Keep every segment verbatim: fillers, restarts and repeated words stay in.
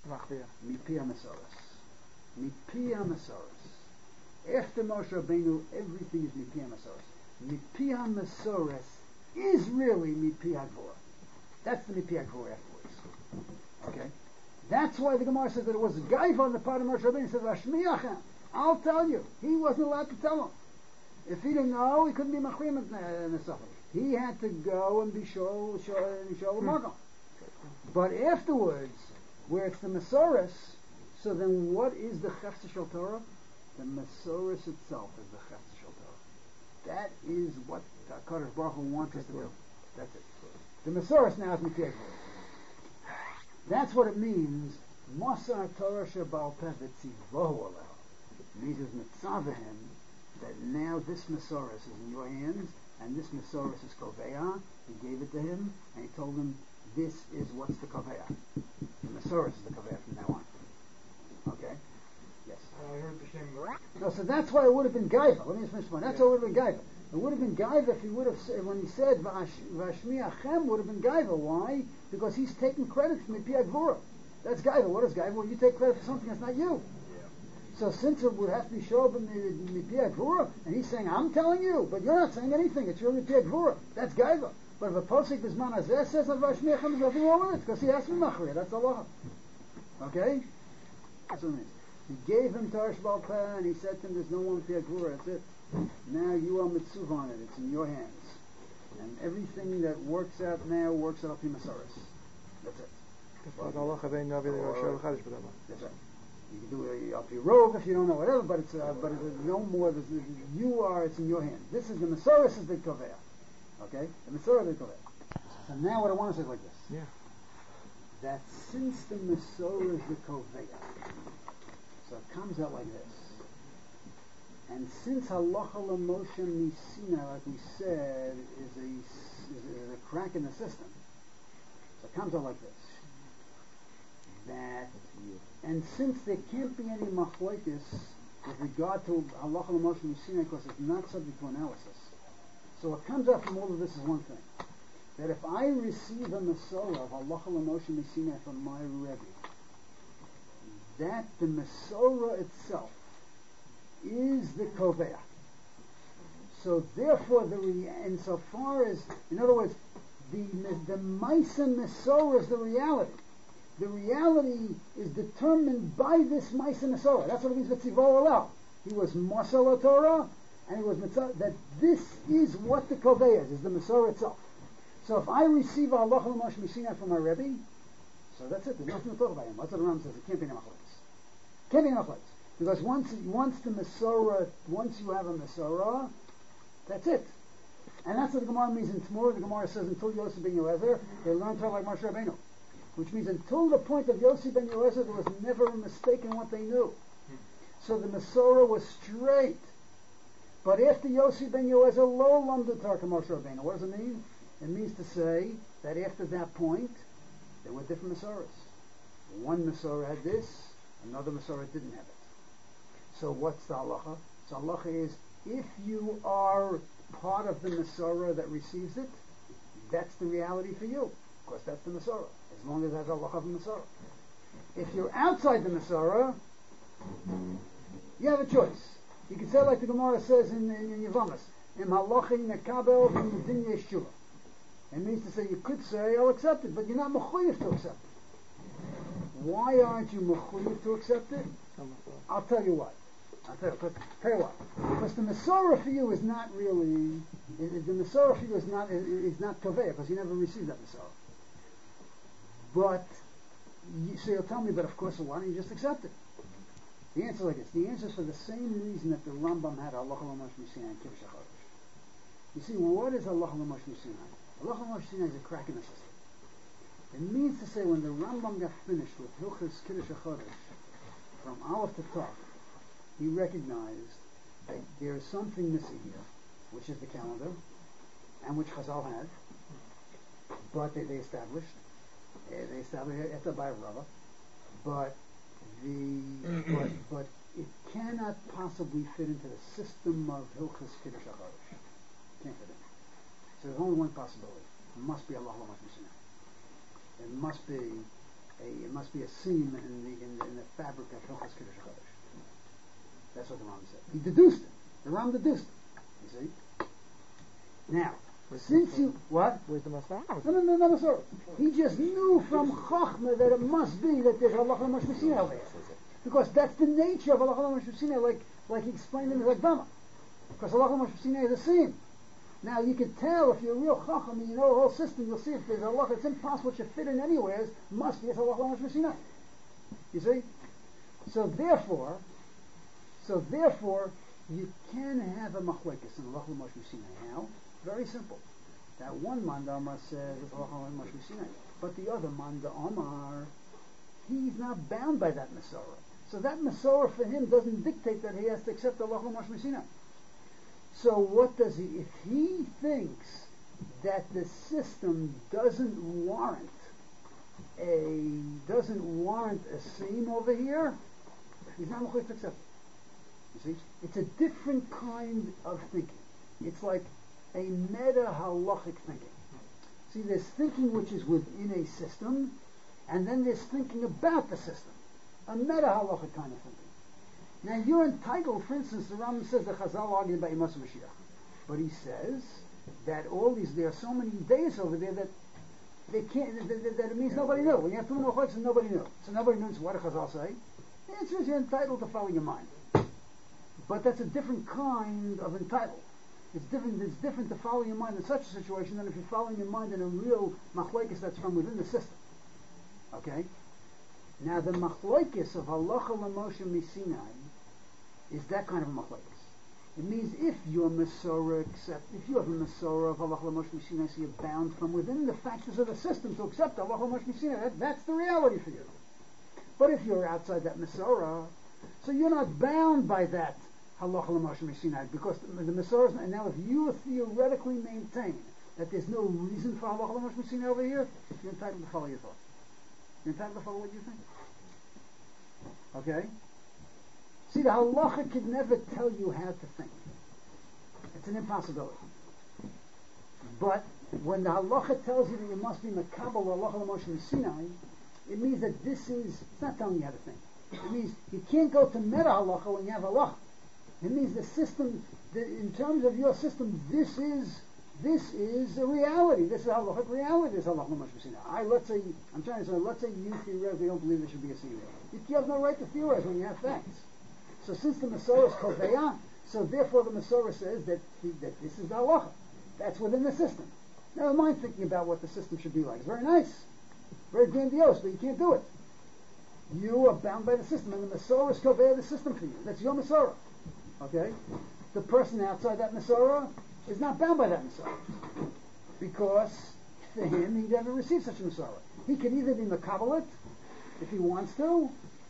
Mipi HaMasoros. Mipi HaMasoros. After Moshe Rabbeinu, everything is Mipi HaMasoros. Mipi HaMasoros is really Mipi HaGvura. That's the Mipi HaGvura afterwards. Okay? That's why the Gemara says that it was Gaiva on the part of Moshe Rabbeinu. He said, Vashmiachem. I'll tell you. He wasn't allowed to tell him. If he didn't know, he couldn't be Machrim in the Safari. He had to go and be sure, sure, sure mm. Makom. But afterwards, where it's the Masoros, so then what is the Chefza Shel Torah? The Masoros itself is the Chefza Shel Torah. That is what HaKadosh Baruch Hu wants us to do. That's it. The Masoros now is Mitzvah. That's what it means. Masar Torah Shebal Peh V'tzivohu Aleh. It means it's Mitzavahim that now this Masoros is in your hands, and this Masoros is Koveah. He gave it to him, and he told him, this is what's the Koveah. The Masoros is the Koveah from now on. Okay? Yes. I heard the same. No, so that's why it would have been Gaiva. Let me just finish one. That's yeah. why it would have been Gaiva. It would have been Gaiva if he would have said, when he said Vashmi Achem, would have been Gaiva. Why? Because he's taking credit from the Piyat Vura. That's Gaiva. What is Gaiva? Well, you take credit for something that's not you. Yeah. So since it would have to be Shob in the, the Piyat Vura, and he's saying, I'm telling you, but you're not saying anything. It's your Piyat Vura. That's Gaiva. But if a Posik Bisman Azeh says Vashmi Achem, there's nothing wrong with it, because he has to be Machri. That's Allah. Okay? That's what it means. He gave him Tarish Balpeh, and he said to him, there's no one Piyat Vura. That's it. Now you are Mitzuv on it. It's in your hands. And everything that works out now works out in Masoros. That's it. Or, that's right. You can do it up your robe if you don't know whatever, but it's uh, but it's no more. You are. It's in your hands. This is the Masoros is the Koveah. Okay, the Masoros is the Koveah. So now what I want to say is like this. Yeah. That since the Masoros is the Koveah, so it comes out like this. And since Halacha L'Moshe Misina, like we said, is a, is, a, is a crack in the system, so it comes out like this. That, and since there can't be any machlokes with regard to Halacha L'Moshe Misina, because it's not subject to analysis, so what comes out from all of this is one thing. That if I receive a Masorah of Halacha L'Moshe Misina from my Rebbe, that the Masorah itself is the Koveah. So therefore, the re- insofar as, in other words, the the Maisa Masorah is the reality. The reality is determined by this Maisa Masorah. That's what it means with Tzivo Alel. He was Masal Torah, and he was Mitzvah. That this is what the Koveah is, is the Masorah itself. So if I receive Halacha L'Moshe Misina from my Rebbe, so that's it. There's nothing to talk about him. That's what the Ram says. It can't be an Machlokes. Can't be an Machlokes. Because once once the Masorah, once you have a Masorah, that's it. And that's what the Gemara means in Tmur. The Gemara says until Yosef ben Yoezer, they learned Torah like Moshe Rabbeinu. Which means until the point of Yosef ben Yoezer, there was never a mistake in what they knew. So the Masorah was straight. But after Yosef ben Yoezer, lo lamdu Torah Moshe Rabbeinu. What does it mean? It means to say that after that point, there were different Masorahs. One Masorah had this, another Masorah didn't have it. So what's the halacha? So halacha is, if you are part of the Masorah that receives it, that's the reality for you. Of course, that's the Masorah, as long as that's halacha of the Masorah. If you're outside the Masorah, you have a choice. You can say like the Gemara says in, in, in Yevamos, Im halacha nekabel v'medin yesh tshuva. It means to say, you could say, I'll accept it, but you're not mechuyev to accept it. Why aren't you mechuyev to accept it? I'll tell you why. I'll tell you, because, tell you what. Because the Masorah for you is not really, the Masorah for you is not is not Toveh, because you never received that Masorah. But, you, so you'll tell me, but of course, so why don't you just accept it? The answer is like this. The answer is for the same reason that the Rambam had Halacha L'Moshe Misina and Kiddush HaChodesh. You see, what is Halacha L'Moshe Misina? Halacha L'Moshe Misina is a crack in the system. It means to say, when the Rambam got finished with Hilchos Kiddush HaChodesh, from Aleph to Tav, he recognized that there is something missing here, which is the calendar, and which Chazal had, but they, they established, they established it at the Bayer Rava, but the but, but it cannot possibly fit into the system of Hilchos Kiddush HaChodesh. Can't fit in. So there's only one possibility. It must be Allah L'Moshe Misina. It must be a, it must be a seam in the in the, in the fabric of Hilchos Kiddush Chodesh. That's what the Ram said. He deduced it. The Ram deduced it. You see? Now, since you what? Where's the Masorah? No, no, no, no, Masorah. He just knew from Chachma that it must be that there's halacha l'mosh mishina over here, because that's the nature of halacha l'mosh mishina, like like he explained in the Zakdama. Because halacha l'mosh mishina is a seam. Now you can tell if you're a real chacham and you know the whole system, you'll see if there's a halacha, it's impossible to fit in anywhere, must be a halacha l'mosh mishina. You see? So therefore, so therefore, you can have a machlekes in halacha l'mosh mishina. How? Very simple. That one Manda Amar says it's halacha l'mosh mishina, but the other Manda Amar, he's not bound by that Masorah. So that Masorah for him doesn't dictate that he has to accept halacha l'mosh mishina. So what does he, if he thinks that the system doesn't warrant a, doesn't warrant a seam over here, he's not going to accept it. You see? It's a different kind of thinking. It's like a meta-halachic thinking. See, there's thinking which is within a system, and then there's thinking about the system. A meta-halachic kind of thinking. Now you're entitled, for instance, the Rambam says the Chazal argued about Yemos Mashiach, but he says that all these, there are so many days over there that they can't, that, that, that it means nobody knew. When you have two Mechachos, nobody knew. So nobody knows what the Chazal say. The answer is you're entitled to follow your mind. But that's a different kind of entitled. It's different, it's different to follow your mind in such a situation than if you're following your mind in a real machlokes that's from within the system. Okay? Now the machlokes of halacha l'moshe misinai is that kind of a machlokes. It means if your Masorah accept, if you have a Masorah of halacha l'moshe misinai, so you're bound from within the factors of the system to accept halacha l'moshe misinai. That, that's the reality for you. But if you're outside that Masorah, so you're not bound by that halacha l'moshe misinai, because the, the Masorah. And now, if you theoretically maintain that there's no reason for halacha l'moshe misinai over here, you're entitled to follow your thoughts. You're entitled to follow what you think. Okay? See, the halacha can never tell you how to think. It's an impossibility. But when the halacha tells you that you must be makabel halacha l'moshe misinai, it means that this is, it's not telling you how to think. It means you can't go to meta halacha when you have halacha. It means the system, the, in terms of your system, this is this is a reality. This is halachic reality. This is halacha l'moshe misinai. I let's say I'm trying to say let's say you theoretically don't believe there should be a seed. You have no right to theorize when you have facts. So since the Masorah is koveya, so therefore the Masorah says that that this is the halacha. That's within the system. Never mind thinking about what the system should be like. It's very nice, very grandiose, but you can't do it. You are bound by the system, and the Masorah is koveya the system for you. That's your Masorah. Okay? The person outside that Masorah is not bound by that Masorah, because for him he never received such a Masorah. He can either be makabelit if he wants to,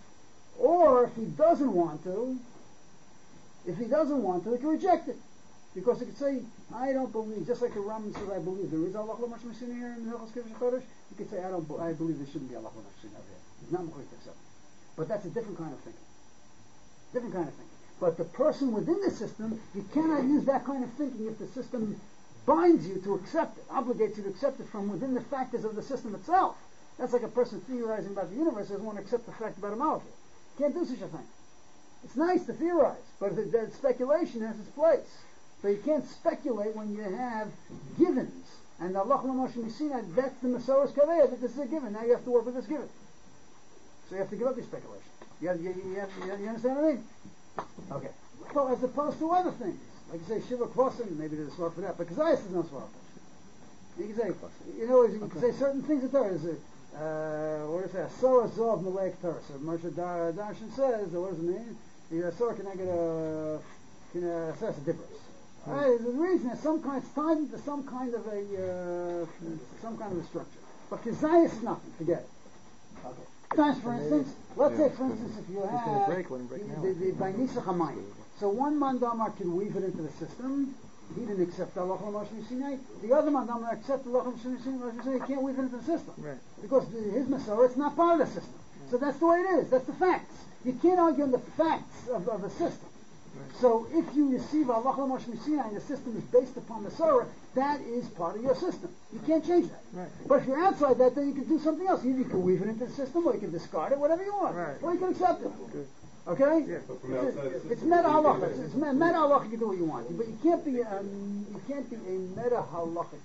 or if he doesn't want to, if he doesn't want to, he can reject it. Because he could say, I don't believe, just like the Rambam says, I believe there is Allah l'mosh mishina here in Hilchos Kiddush Chodesh, he could say, I don't, I believe there shouldn't be Allah l'mosh mishina here. He's not going to accept it. But that's a different kind of thinking. Different kind of thinking. But the person within the system, you cannot use that kind of thinking if the system binds you to accept it, obligates you to accept it from within the factors of the system itself. That's like a person theorizing about the universe doesn't want to accept the fact about a molecule. Can't do such a thing. It's nice to theorize, but the, the speculation has its place. So you can't speculate when you have givens. And Allah l'moshe misinai, that's the Masorah's kaveya, that this is a given. Now you have to work with this given. So you have to give up your speculation. You, have, you, you, have, you understand what I mean? Okay. Well, as opposed to other things. Like you say, Shiva Kvosim, maybe there's a sword for that, but Kazayas is no sword. You can say, you know, you can say certain things that there is a, uh, what is that? So Azov Malek Torah. So Moshe Dar- Darshan says, what does it mean? The Asor can I get a, can assess a difference. Mm. Right, there's a reason, there's some kind, it's tied into some kind of a, uh, some kind of a structure. But Kazayas is nothing, forget it. Okay. Sometimes, for instance, let's yeah, say, for instance, if you it's have gonna break, let him break the, the, the by Nisach HaMayim, so one mandamar can weave it into the system. He didn't accept Allah l'moshe misinai. The other mandamar accepted Allah l'moshe misinai. He can't weave it into the system, right? Because the, his Masorah, it's not part of the system. Right. So that's the way it is. That's the facts. You can't argue on the facts of, of the system. Right. So if you receive Allah Moshe Sinai and the system is based upon Masorah, that is part of your system. You can't change that. Right. But if you're outside that, then you can do something else. Either you can weave it into the system, or you can discard it, whatever you want. Right. Or you can accept it. Good. Okay? Yeah. But from It's, outside the it's system, meta you can't halacha. It's, it's me- meta halacha. You can do what you want, but you can't be um, you can't be a meta halachic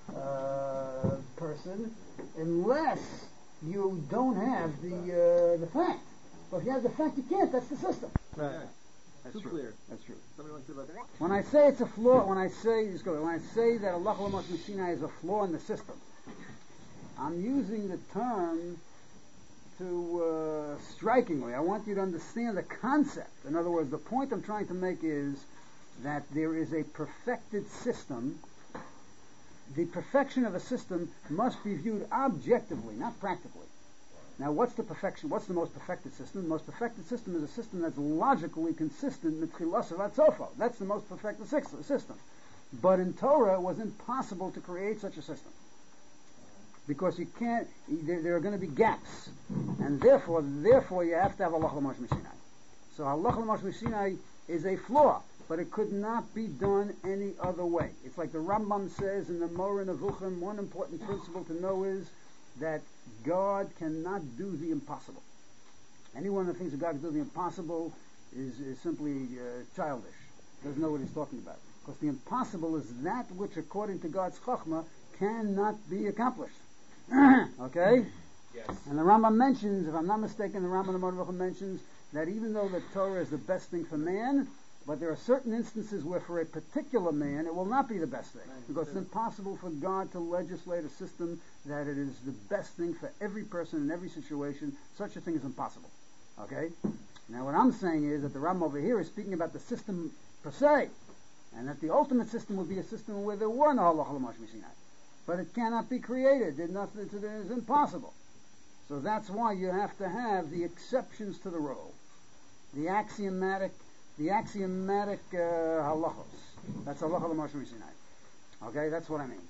uh, person unless you don't have the uh, the fact. But if you have the fact, you can't. That's the system. Right. That's Too true. clear. That's true. Somebody wants to say about that? When I say it's a flaw, when I say just go, when I say that Allah Moshe Sinai is a flaw in the system, I'm using the term to uh, strikingly. I want you to understand the concept. In other words, the point I'm trying to make is that there is a perfected system. The perfection of a system must be viewed objectively, not practically. Now, what's the perfection? What's the most perfected system? The most perfected system is a system that's logically consistent with Chilasav Atzofo. That's the most perfected system. But in Torah, it was impossible to create such a system. Because you can't, there, there are going to be gaps. And therefore, therefore you have to have Allah Moshe Sinai. So Allah Moshe Sinai is a flaw, but it could not be done any other way. It's like the Rambam says in the Moreh Nevuchim, one important principle to know is that God cannot do the impossible. Anyone that thinks that God can do the impossible is, is simply uh, childish. Doesn't know what he's talking about. Because the impossible is that which, according to God's Chachma, cannot be accomplished. Okay? Yes. And the Rambam mentions, if I'm not mistaken, the Rambam Moreh mentions that even though the Torah is the best thing for man, but there are certain instances where for a particular man it will not be the best thing. Because it's impossible for God to legislate a system that it is the best thing for every person in every situation. Such a thing is impossible. Okay? Now what I'm saying is that the Rambam over here is speaking about the system per se, and that the ultimate system would be a system where there were no halacha l'moshe Sinai. But it cannot be created. There's nothing, it is impossible. So that's why you have to have the exceptions to the rule. The axiomatic The axiomatic uh, halachos. That's halacha l'moshe Sinai. Okay, that's what I mean.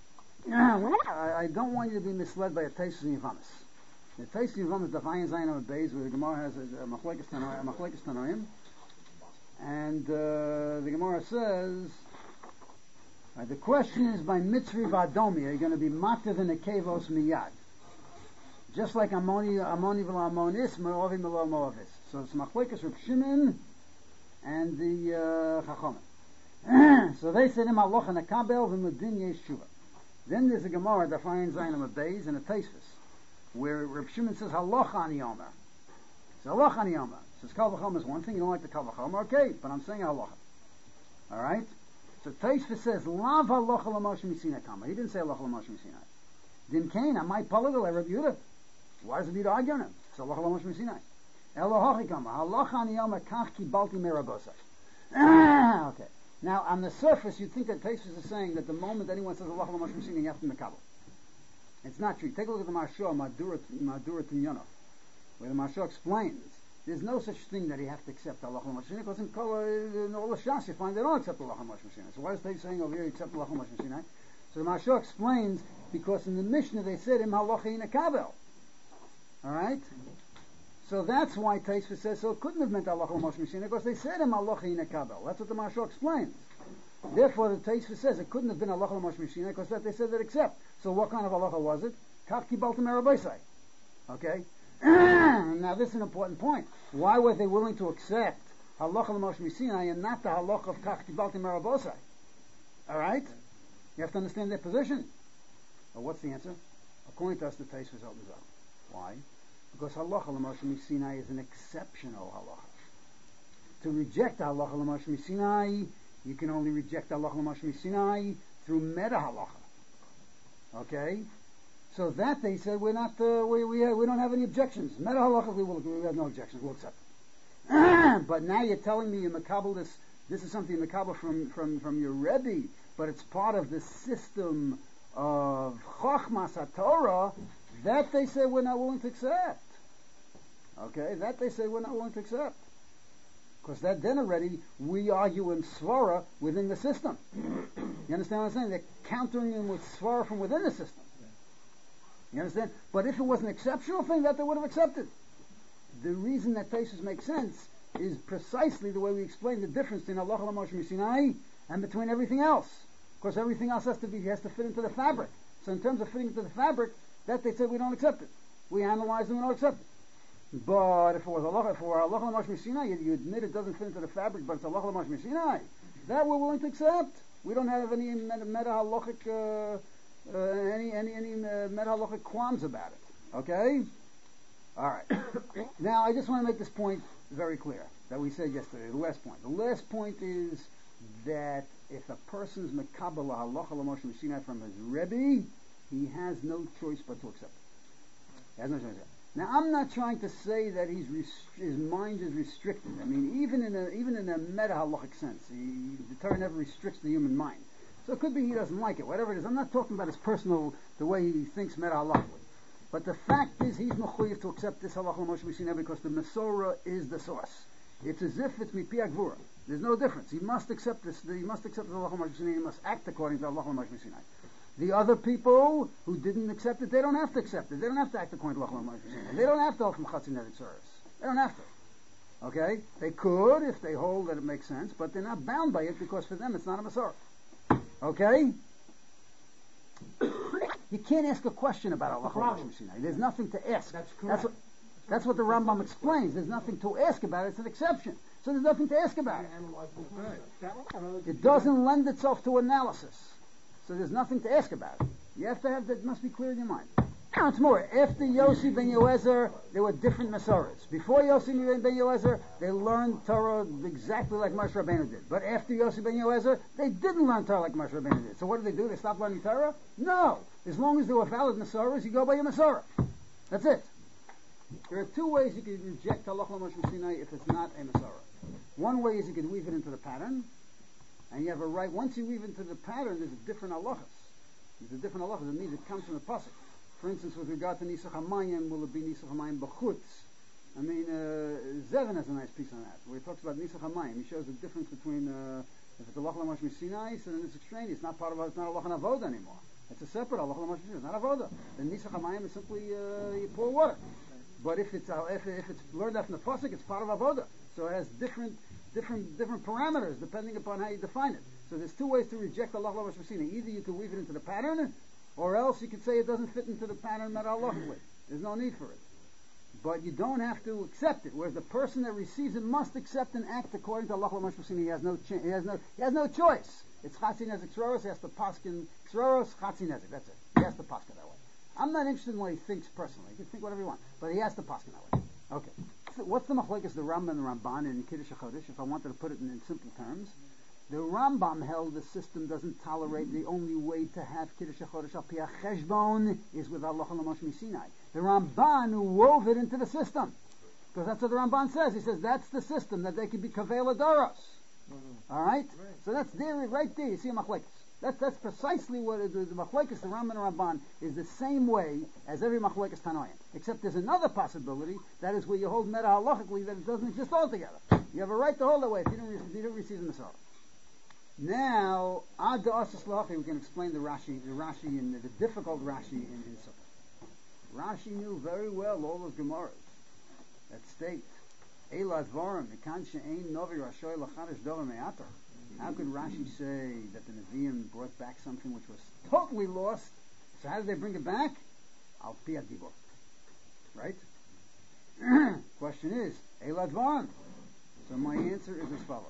I, I don't want you to be misled by a Taisus and Yavamis. The Taisus and Yavamis, the Fayin Zayin on the base, where the Gemara has a, a machlekes tanoim, and uh, the Gemara says, uh, the question is by mitzri v'adomi, are you going to be mativ in the kevos miyad? Just like Amoni, Amoni v'la Amonis, Moavi v'la Moavis. So it's machlekes Reb Shimon and the uh, Chachamim. So they said him aloch and a kabel v'mudin yeshuva. Then there's a Gemara that finds Zayin on Beis and a Tosfos, where Reb Shimon says haloch ani yomer. So haloch ani yomer. Says kal v'chomer is one thing. You don't like the kal v'chomer, okay? But I'm saying haloch. All right. So Tosfos says lav haloch l'moshe Sinai kama. He didn't say haloch l'moshe Sinai. Din kain amay palagol Reb Yehuda. Why does Reb Yehuda argue on him? It's haloch l'moshe Sinai. Elohochi kama haloch ani yomer kach kibalti merabosai. Okay. Now, on the surface, you'd think that Tosfos is saying that the moment anyone says Allah Moshe Sinai, you have to mekabel. It's not true. Take a look at the Mashal, Madura Tinyana, where the Mashal explains there's no such thing that you have to accept Allah Moshe Sinai, because in, Kol, in all the Shas you find they don't accept Allah Moshe Sinai. So why is Tosfos saying over here accept Allah Moshe Sinai? So the Mashal explains because in the Mishnah they said Im halacha in a kabel. All right. So that's why Tosfos says so. It couldn't have meant Allah Moshe Sinai because they said Im halacha in a kabel. That's what the Mashal explains. Therefore, the Tosfos says it couldn't have been Allah Moshe Sinai because that they said that accept. So what kind of halacha was it? Kach kibaltem merabosai. Okay. Now this is an important point. Why were they willing to accept halacha Moshe Sinai and not the halacha of kach kibaltem merabosai? All right. You have to understand their position. Well, what's the answer? According to us, the Tosfos opens up. Why? Because halacha l'moshe Sinai is an exceptional halacha. To reject halacha l'moshe Sinai, you can only reject halacha l'moshe Sinai through meta halacha. Okay, so that they said we're not uh, we we we don't have any objections. Meta halacha we will we have no objections. We'll accept it. But now you're telling me you makabel this. This is something you makabel from from from your Rebbe, but it's part of the system of Chochmas HaTorah. That they say we're not willing to accept. Okay, that they say we're not willing to accept. Because that then already we argue in Svara within the system. You understand what I'm saying? They're countering him with Svara from within the system. You understand? But if it was an exceptional thing, that they would have accepted. The reason that Tosfos makes sense is precisely the way we explain the difference between Allah Moshe Sinai and between everything else. Of course, everything else has to be has to fit into the fabric. So in terms of fitting into the fabric, that they said we don't accept it. We analyze and we don't accept it. But if it was Allah, if it were Allah Moshe Sinai, you, you admit it doesn't fit into the fabric, but it's Allah Moshe Sinai. That we're willing to accept. We don't have any meta halachic, uh, uh, any any any uh, meta halachic qualms about it. Okay. All right. Now I just want to make this point very clear that we said yesterday. The last point. The last point is that if a person's mekabel halacha l'Moshe Sinai from his rebbe, he has no choice but to accept it. He has no choice. Now I'm not trying to say that he's rest- his mind is restricted. I mean, even in a even in a meta halachic sense, he, the Torah never restricts the human mind. So it could be he doesn't like it, whatever it is. I'm not talking about his personal, the way he thinks meta halachically. But the fact is, he's mechuyev to accept this halacha l'Moshe Sinai because the Mesorah is the source. It's as if it's mipi agvura. There's no difference. He must accept this. He must accept the halacha l'Moshe Sinai. He must act according to halacha l'Moshe Sinai. The other people who didn't accept it, they don't have to accept it. They don't have to act according to halacha l'Moshe Sinai. They don't have to hold from chatzin nezik service. They don't have to. Okay? They could if they hold that it makes sense, but they're not bound by it because for them it's not a Mesorah. Okay? You can't ask a question about halacha l'Moshe Sinai. There's nothing to ask. That's correct. That's what, that's what the Rambam explains. There's nothing to ask about it. It's an exception. So there's nothing to ask about it. It doesn't lend itself to analysis. So there's nothing to ask about it. You have to have that. Must be clear in your mind. Now it's more. After Yossi ben Yoezer, there were different Mesorahs. Before Yossi ben Yoezer, they learned Torah exactly like Moshe Rabbeinu did. But after Yossi ben Yoezer, they didn't learn Torah like Moshe Rabbeinu did. So what did they do? They stopped learning Torah? No. As long as there were valid Mesorahs, you go by your Mesorah. That's it. There are two ways you can reject Halacha Moshe Sinai if it's not a Mesorah. One way is you can weave it into the pattern, and you have a right. Once you weave into the pattern, there's a different halachas. There's a different halachas. It means it comes from the pasuk. For instance, with regard to Nisach HaMayim, will it be Nisach HaMayim B'chutz? I mean, uh, Zevin has a nice piece on that, where he talks about Nisach HaMayim. He shows the difference between, uh, if it's Halacha Moshe Sinai, so then it's extraneous. It's not part of, it's not Halacha Avoda anymore. It's a separate Halacha Moshe Sinai. It's not Avoda. The Nisach HaMayim is simply, uh, you pour water. But if it's, uh, if, if it's learned out from the pasuk, it's part of Avoda. So it has different, different, different parameters depending upon how you define it. So there's two ways to reject Halacha Moshe Sinai. Either you can weave it into the pattern, or else you could say it doesn't fit into the pattern that halachically. There's no need for it. But you don't have to accept it. Whereas the person that receives it must accept and act according to Allah Moshe Sinai. He has no cha- he has no he has no choice. It's chatzin nezik tzroros. He has to paskin tzroros chatzin nezik. That's it. He has to paskin that way. I'm not interested in what he thinks personally. He can think whatever he wants, but he has to paskin that way. Okay. So what's the machlokes the Rambam and the Ramban in Kiddush HaChodesh? If I wanted to put it in, in simple terms. The Rambam held the system doesn't tolerate the only way to have Kiddush HaChodesh al pi ha'cheshbon is with Halacha l'Moshe Sinai. The Ramban who wove it into the system. Because that's what the Ramban says. He says that's the system, that they can be Kaveh Ladoros. Mm-hmm. Alright? Right. So that's there, right there. You see a machlekes. That's, that's precisely what it is. The machlekes, the Rambam and Ramban, is the same way as every machlekes Tanoim. Except there's another possibility, that is where you hold meta halachically, that it doesn't exist altogether. You have a right to hold that way if you don't, if you don't receive the Mesorah. Now, Ad Asaslachi, we can explain the Rashi, the Rashi in the, the difficult Rashi in, in Sukkot. Rashi knew very well all those Gemaras that state, Eilad Varim, Mekan She'ein Novi Rashoy Lachadish Dover Me'atar. How could Rashi say that the Nevi'im brought back something which was totally lost? So how did they bring it back? Al Pi Adibor. Right? Question is, Eilad Varim. So my answer is as follows.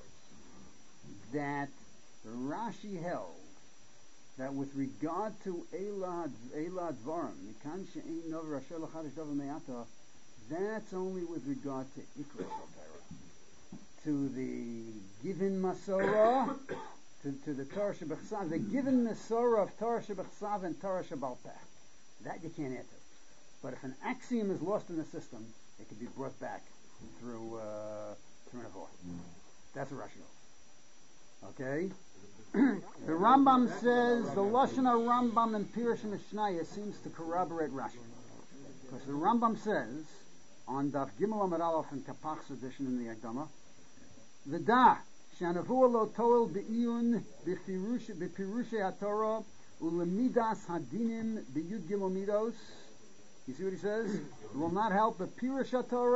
That Rashi held that with regard to Elad Elad Varim, Mikan She'ein Novi Rashoy Lachadish Dover Me'atar, that's only with regard to Ikra Torah. To the given Masorah, to, to the Torah Shebechsav, the given Masorah of Torah Shebechsav and Torah Shebal Peh. That you can't answer. But if an axiom is lost in the system, it can be brought back through uh, through an avor. That's what Rashi holds. Okay? The Rambam says, the Lashon Rambam in Pirush Mishnaya seems to corroborate Rashi. Because the Rambam says, on Daf Gimel Amud Aleph in Kapach's edition in the Akdama, V'da, Shanavuah lo toel be'iyun b'pirushei HaTorah u'lemidas hadinim b'yud gimel midos. You see what he says? It will not help the Pirush HaTorah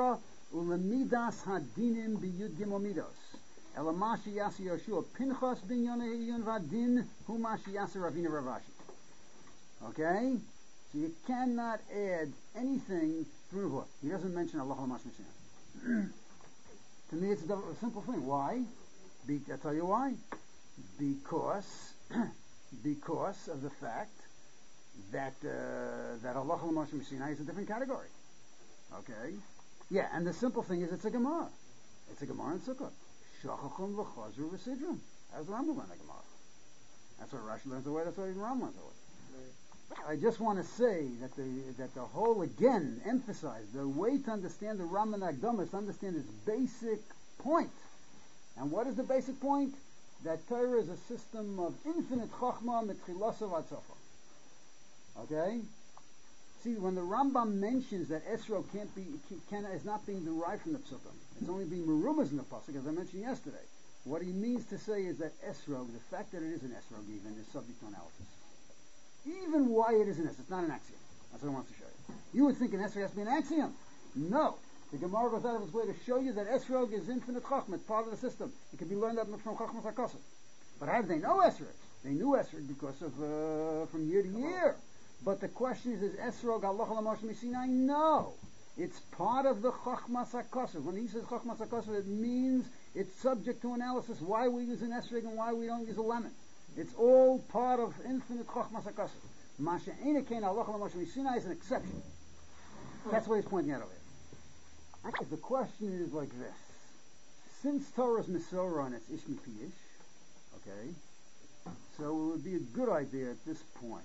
Ulemidas hadinim biyud gimel midos. Elamashi yasi Yoshua Pinchas bin Yonah vadin humashi yasi Ravina Ravashi. Okay? So you cannot add anything through Nevuah. He doesn't mention Allah Lamash Mishina. To me, it's a, a simple thing. Why? Be, I'll tell you why. Because, because of the fact that uh, that Allah Lamash Mishina is a different category. Okay? Yeah, and the simple thing is it's a Gemara. It's a Gemara in Sukkot. Shachachum v'chazru v'sidrum. That's what I'm learning the Gemara. That's what Rashi learns the way. That's what even Ram learns the way. I just want to say that the that the whole again emphasize the way to understand the Ram and Akdama is to understand its basic point. And what is the basic point? That Torah is a system of infinite chachma mitchilasav ad sofa. Okay. See, when the Rambam mentions that Esrog can't be can, is not being derived from the psukim, it's only being merumas in the pasuk, as I mentioned yesterday. What he means to say is that Esrog, the fact that it is an Esrog even, is subject to analysis. Even why it is an Esrog, it's not an axiom. That's what I want to show you. You would think an Esrog has to be an axiom. No. The Gemara goes out of its way to show you that Esrog is infinite chachma, it's part of the system. It can be learned from chachmas hakosov. But how do they know Esrog? They knew Esrog because of uh, from year to year. But the question is, is Esrog Allah Lamash Misinai? No. It's part of the Chachmas HaKosov. When he says Chachmas HaKosov, it means it's subject to analysis why we use an Esrog and why we don't use a lemon. It's all part of infinite Chachmas HaKosov. Masha Einakein Allah Lamash Misinai is an exception. That's what he's pointing out over here. Actually, the question is like this. Since Torah's Mesorah and it's Ishmi Piyish, okay, so it would be a good idea at this point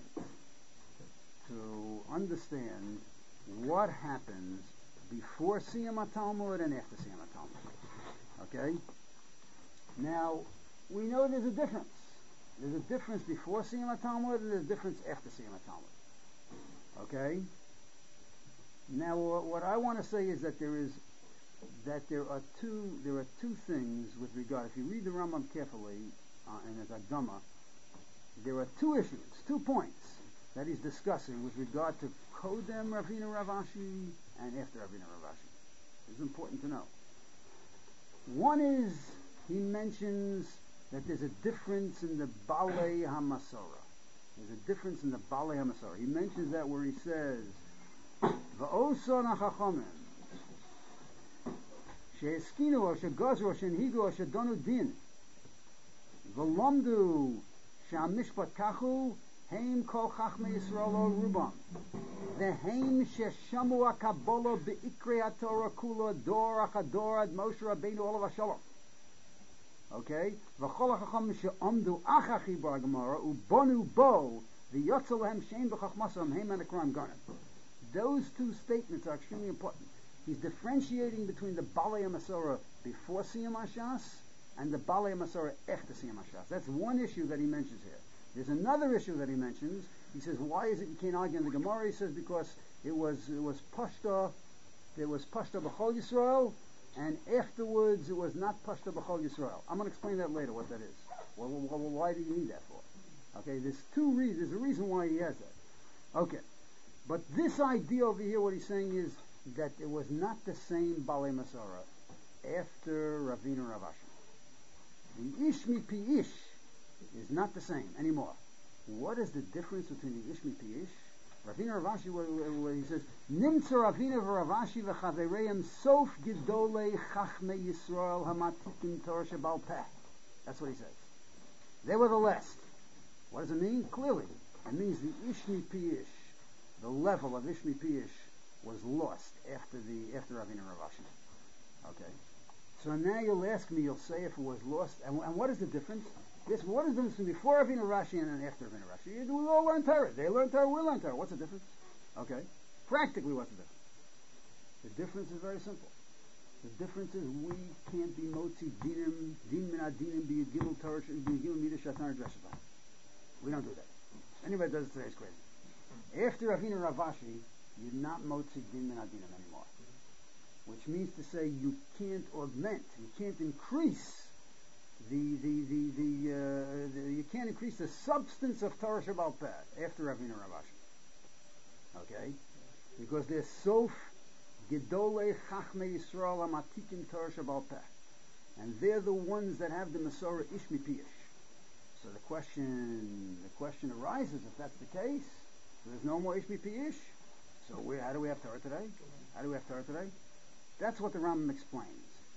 to understand what happens before Siyam HaTalmud and after Siyam HaTalmud. Okay? Now, we know there's a difference. There's a difference before Siyam HaTalmud and there's a difference after Siyam HaTalmud. Okay? Now, what I want to say is that there is that there are two there are two things with regard. If you read the Rambam carefully uh, and as Akdama, there are two issues, two points that he's discussing with regard to Kodem Ravina Ravashi and after Ravina Ravashi. It's important to know. One is, he mentions that there's a difference in the Balei HaMasora. There's a difference in the Balei HaMasora. He mentions that where he says, V'oson HaChachamim She'eskinu o she'gazru o she'nhigu o she'donu din V'lomdu she'amishpat kachu Heim kol chachmei Yisrael o rubam. Veheim sheshamu hakabolo be'ikrei haTorah kula dor achador ad Moshe Rabbeinu olav hashalom. Okay? V'chol hachacham she'omdu achachi bar Gemara ubonu bo v'yotzel lehem shein b'chachmasam heim anakram garnet. Those two statements are extremely important. He's differentiating between the Balei HaMasorah before Siyam HaShas and the Balei HaMasorah after Siyam HaShas. That's one issue that he mentions here. There's another issue that he mentions. He says, why is it you can't argue in the Gemara? He says, because it was it was Pashta, there was Pashta B'chol Yisrael, and afterwards it was not Pashta B'chol Yisrael. I'm going to explain that later, what that is. Well, well, well, why do you need that for? Okay, there's two reasons. There's a reason why he has that. Okay, but this idea over here, what he's saying is that it was not the same Balei Masorah after Ravina Ravashi. The Ishmi Pi Ish is not the same anymore. What is the difference between the Ishmi Pi Ish? Ravina Ravashi, where, where, where he says, Nimtza Ravina Ravashi v'chavereim sof gidolei chachmei Yisrael hamatikim Torah shebal peh. That's what he says. They were the last. What does it mean? Clearly, it means the Ishmi Pi Ish, the level of Ishmi Pi Ish, was lost after the after Ravina Ravashi. Okay. So now you'll ask me, you'll say if it was lost, and, and what is the difference? Yes, what is the difference between before Ravina Ravashi and after Ravina Ravashi? We all learn Torah. They learn Torah, we learn Torah. What's the difference? Okay. Practically, what's the difference? The difference is very simple. The difference is we can't be motzi dinim, din min adinim, be a gimel Torah, be a gimel midah shatan dreshavan. We don't do that. Anybody that does it today is crazy. After Ravina Ravashi, you're not motzi din min adinim anymore. Which means to say you can't augment, you can't increase the the the, the, uh, the you can't increase the substance of Torah Shabbal Peh after Ravina Ravashi. Okay? Because there's sof Gedolei Chachmei Yisrael Amatikim Torah Shabal Peh. And they're the ones that have the Masorah Ish Mipiyish. So the question, the question arises, if that's the case, so there's no more Ish Mipiyish, so we, how do we have Torah today? How do we have Torah today? That's what the Rambam explains.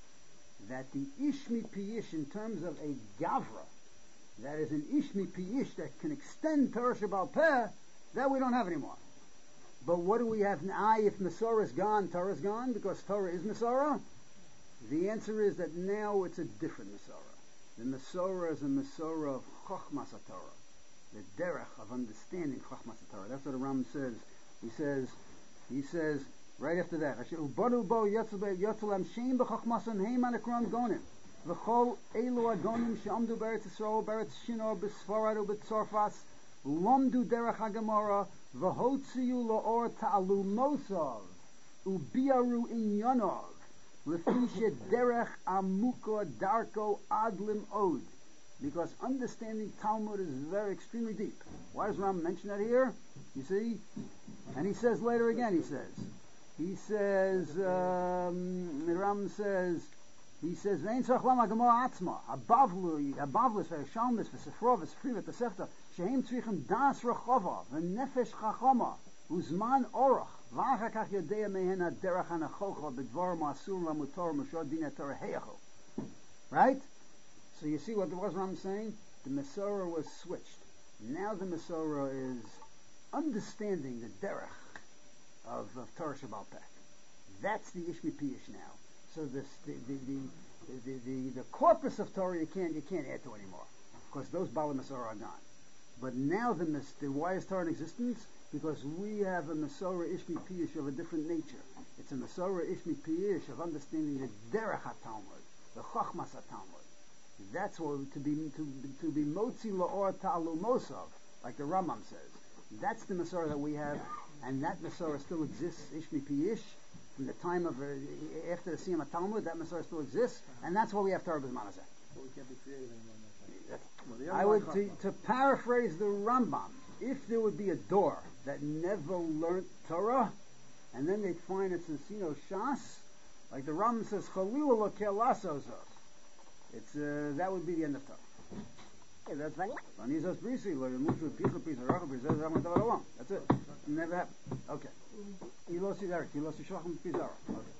That the Ish Mipiyish, in terms of a Gavra, that is an Ish Mipiyish that can extend Torah Shabal Peh, that we don't have anymore. But what do we have now? If Masorah is gone, Torah is gone, because Torah is Masorah? The answer is that now it's a different Masorah. The Masorah is a Masorah of Chochmas HaTorah, the derech of understanding Chochmas HaTorah. That's what the Ram says. He says, he says, right after that, Ubanu bo yotzelem sheim b'chochmasam heim anakram gonim v'chol elu agonim she'amdu beretz Yisrael beretz Shinor b'Sfarad u'b'Tzorfas lomdu derech haGemara v'hotziyu la'or ta'alumosav u'biaru inyanov l'fishe derech amuka darko adlim od. Because understanding Talmud is very extremely deep. Why does Ram mention that here? You see? And he says later again, he says, he says, um, the Ram says, he says, Vein tzarach lama gemara atzma, abavlu, abavlis, ve'eshalmis, ve'sefro, ve'sefri, ve'tesefta, shehem tzrichem das rechova, ve'nefesh chachoma, uzman orach, v'achar kach yodea mehen ha'derech ha'nachocha, b'dvar ma'asur la'mutor, m'shor din ha'torah heyacho. Right? So you see what the Ram is saying? The Masorah was switched. Now the Masorah is understanding the derech of, of Torah Shabal Peh. That's the Ish Mipiyish now. So this, the, the, the, the, the, the corpus of Torah you can't, you can't add to anymore. Because those Bala Masorah are gone. But now the, the why is Torah in existence? Because we have a Masorah Ish Mipiyish of a different nature. It's a Masorah Ish Mipiyish of understanding the derech HaTalmud, the Chochmas HaTalmud. That's what to be to, to be motzi la'or ta'alumosov, like the Rambam says. That's the Masorah that we have, and that Masorah still exists. Ish Mipiyish, from the time of uh, after the Siyam Talmud, that Masorah still exists, and that's why we have Torah B'zman Hazeh. But we can't be creative anymore. I would to, to paraphrase the Rambam, if there would be a door that never learnt Torah, and then they'd find it's in Sino Shas, like the Rambam says, Chalil lo kelasozov. It's uh, that would be the end of Torah. Hey, that's funny. That's it. Never happened. Okay. Okay.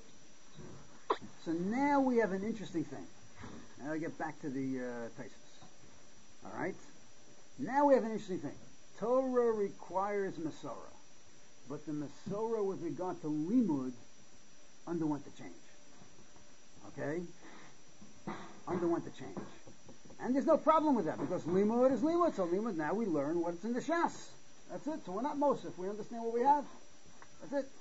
So now we have an interesting thing. Now I get back to the uh, Taisus. All right. Now we have an interesting thing. Torah requires Masorah, but the Masorah with regard to Limud underwent the change. Okay. Underwent the change. And there's no problem with that, because Limud is Limud, so Limud, now we learn what's in the Shas. That's it. So we're not Mosif, we understand what we have. That's it.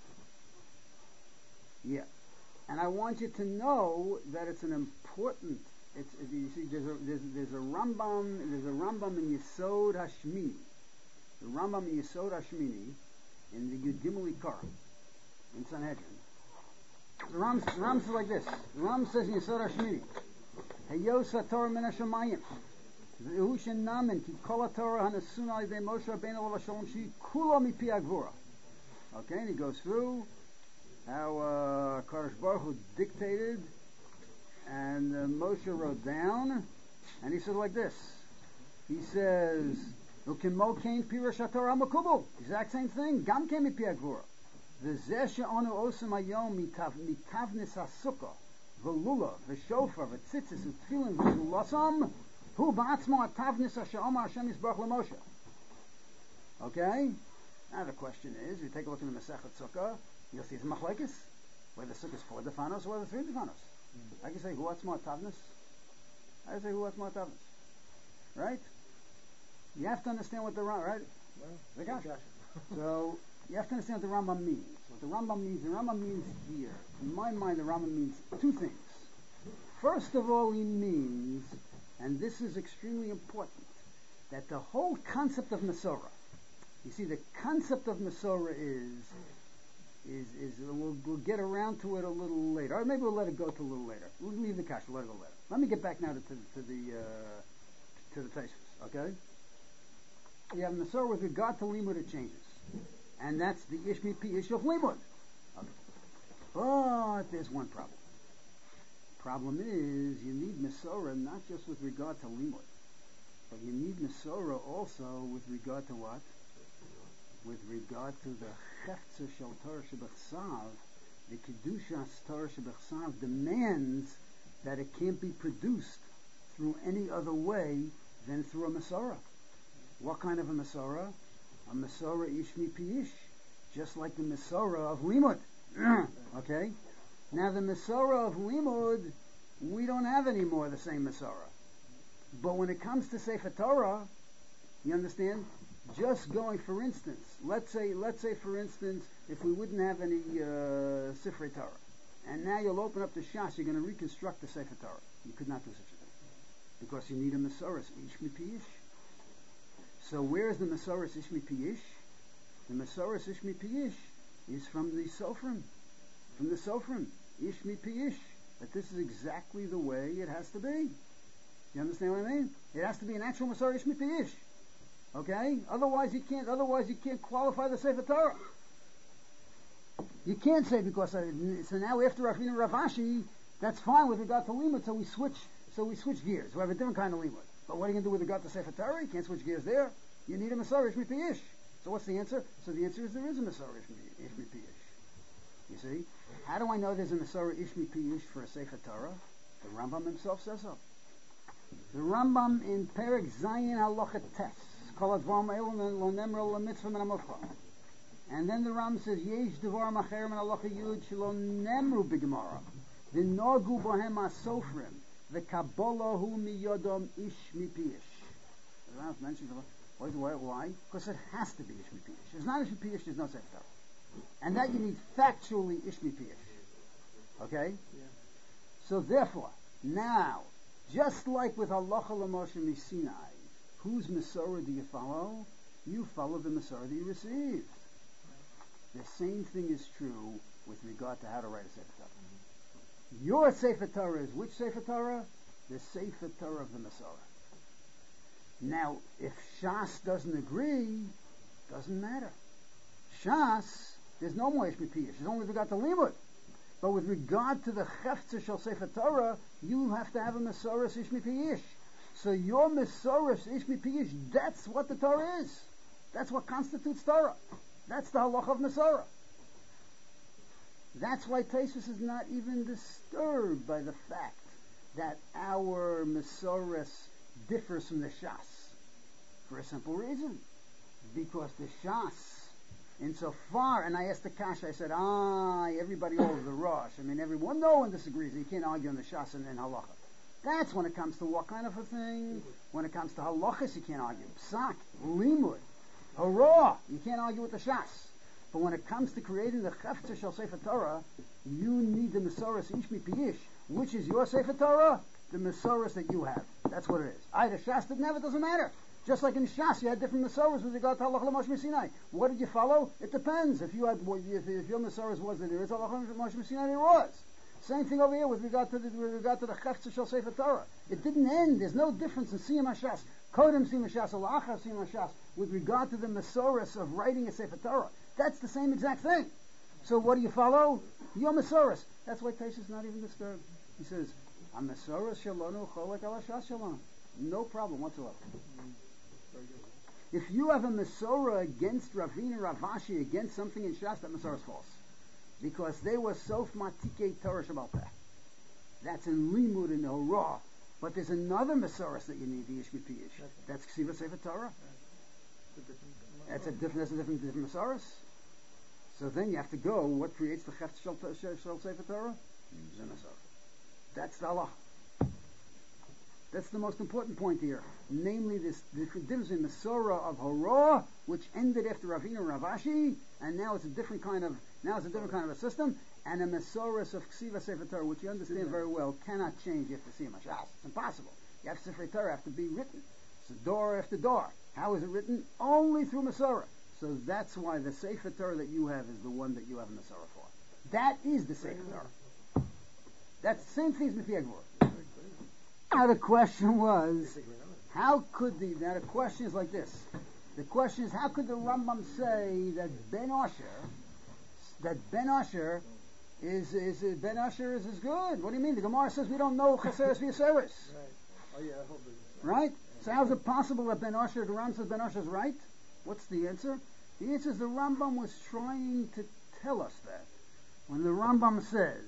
Yeah. And I want you to know that it's an important, it's, you see, there's a, there's, there's a Rambam, there's a Rambam in Yesod Hashmini. The Rambam in Yesod Hashmini, in the Yud Gimel Ikar, in Sanhedrin. The Ram, the Ram says like this. The Ram says in Yesod Hashmini, Heyos HaTorah min HaShamayim, V'hu shenamen ki kol HaTorah hanasuna al yedei Moshe Rabbeinu alav shalom shi kula mipi HaGvura. Okay, and he goes through how uh, Kadosh Baruch Hu dictated, and uh, Moshe wrote down, and he says like this. He says, Ukimo kain pirush HaTorah makubul. Exact same thing. Gam kain mipi HaGvura. V'zeh she'onu osem hayom mitavnis hasukah v'lulav v'shofar v'tzitzis v'tfilin v'zulasam hu ba'atzmo atavnis ha'she'omar Hashem yisbarach l'Moshe. Okay? Now the question is, you take a look in the Masechet Sukkah, you'll see it's machlekes, whether the Sukkah is four defanos or whether three defanos. Mm-hmm. I can say hu atzmo atavnis. I can say hu atzmo atavnis. Right? You have to understand what the Rambam, right? Well, gosh. So, you have to understand what the Rambam means. What the Rambam means, the Rambam means here, in my mind, the Rambam means two things. First of all, he means, and this is extremely important, that the whole concept of Masorah, you see, the concept of Masorah is, is, is we'll, we'll get around to it a little later. Or maybe we'll let it go to a little later. We'll leave the cash, we'll let it go later. Let me get back now to, to, to the, uh, to the Tosfos, okay? You have Masorah with regard to Limud, it changes. And that's the Ish Mipiyish of Limud. Okay. But there's one problem. Problem is, you need Masorah not just with regard to limud, but you need Masorah also with regard to what? With regard to the Cheftza Shel Torah Shebechsav. The Kedushas Torah Shebechsav demands that it can't be produced through any other way than through a Masorah. What kind of a Masorah? A Masorah Ishmi Piyish, just like the Masorah of limud. Okay? Now the Masorah of limud, we don't have anymore the same Masorah. But when it comes to Sefer Torah, you understand? Just going, for instance, let's say, let's say, for instance, if we wouldn't have any uh, Sifrei Torah, and now you'll open up the Shas, you're going to reconstruct the Sefer Torah. You could not do such a thing, because you need a Masorah Ishmi Piyish. So where is the Masorah Ishmi Piyish? The Masorah Ishmi Piyish is from the Sofrim, from the Sofrim, Ishmi Piyish. That this is exactly the way it has to be. You understand what I mean? It has to be an actual Masorah Ishmi Piyish. Okay? Otherwise you can't. Otherwise you can't qualify the Sefer Torah. You can't say because uh, so now after Ravina Ravashi, that's fine with regard to limud. So we switch. So we switch gears. We have a different kind of limud. But what are you going to do with regard to Sefer Torah? You can't switch gears there. You need a Masorah Ishmi Piyish. So what's the answer? So the answer is there is a Masorah Ishmi Piyish. You see? How do I know there's a Masorah Ishmi Piyish for a Sefer Torah? The Rambam himself says so. The Rambam in Perek Zayin Halacha Tes. And then the Rambam says, Yesh Devar Macher Men Halacha Yud Shelo Nemru B'Gemara V'Nogu Bohem HaSofrim V'Kabbalah Hu Miyodom Ishmi Piyish. The Rambam mentioned why? Why? Because it has to be Ishmi Piyish. If it's not Ishmi Piyish, there's no Sefer Torah. And that you need factually Ishmi Piyish. Okay? Yeah. So therefore, now, just like with Halacha L'Moshe Misinai, whose Masorah do you follow? You follow the Masorah that you received. The same thing is true with regard to how to write a Sefer Torah. Your Sefer Torah is which Sefer Torah? The Sefer Torah of the Masorah. Now, if Shas doesn't agree, doesn't matter. Shas, there's no more Ishmi Piyish. It's only with regard to limud. But with regard to the Cheftza Shel Sefer Torah, you have to have a Masorah Ishmi Piyish. So your Masorah Ishmi Piyish, that's what the Torah is. That's what constitutes Torah. That's the halacha of Masorah. That's why Taisus is not even disturbed by the fact that our Masorah differs from the Shas. For a simple reason. Because the Shas, insofar, and I asked the Kasha, I said, ah, everybody holds the Rosh. I mean, everyone, no one disagrees. You can't argue on the Shas and, and halacha. That's when it comes to what kind of a thing? When it comes to halachas, you can't argue. Psak, limud, hurrah, you can't argue with the Shas. But when it comes to creating the Cheftza Shel Sefer Torah, you need the Masorah Ishmi Piyish. Which is your Sefer Torah? The Masorahs that you have. That's what it is. Either Shas didn't have it, doesn't matter. Just like in Shas, you had different Masorahs with regard to Halacha L'Moshe Sinai. What did you follow? It depends. If you had, if, if your Masorahs was that there is Halacha L'Moshe Sinai, there was. Same thing over here with regard to the, with regard to the Cheftza Shel Sefer Torah. It didn't end. There's no difference in Siyam HaShas, Kodem Siyam HaShas, or La'achar Siyam HaShas, with regard to the Masorahs of writing a Sefer Torah. That's the same exact thing. So what do you follow? Your Masorahs. That's why Taisus is not even disturbed. He says, "A Masorah Shalonu Cholek Ala Shas Shalom." No problem whatsoever. If you have a Masorah against Ravina Ravashi, against something in Shas, that Masorah is false. Because they were Sof Matikei Torah Shabbat Peh. That's in Limud and Horah. But there's another Masorah that you need, the Ishmi Piyish. That's Ksiva Sefer Torah. That's a different, that's a different, different Masorah. So then you have to go, what creates the Cheftza Shel Sefer Torah? The Masorah. That's the Allah. That's the most important point here. Namely, this the difference in the Masorah of Horah, which ended after Ravina Ravashi, and now it's a different kind of now it's a different kind of a system, and a Masorah of Ksiva Sefer Torah, which you understand very well, cannot change after Siyam HaShas. It's impossible. You have Sefer Torah have to be written. It's door after door. How is it written? Only through Masorah. So that's why the Sefer Torah that you have is the one that you have a Masorah for. That is the Sefer Torah. That's the same thing as Mifiyah Gvura. Now the question was, how could the, now the question is like this. The question is, how could the Rambam say that Ben Asher, that Ben Asher is is uh, Ben Asher is is good. What do you mean? The Gemara says we don't know Chaseres V'Yaseres. Right. Oh yeah, I hope it is. Right? So how is it possible that Ben Asher, the Ram says Ben Asher is right? What's the answer? The answer is the Rambam was trying to tell us that. When the Rambam says,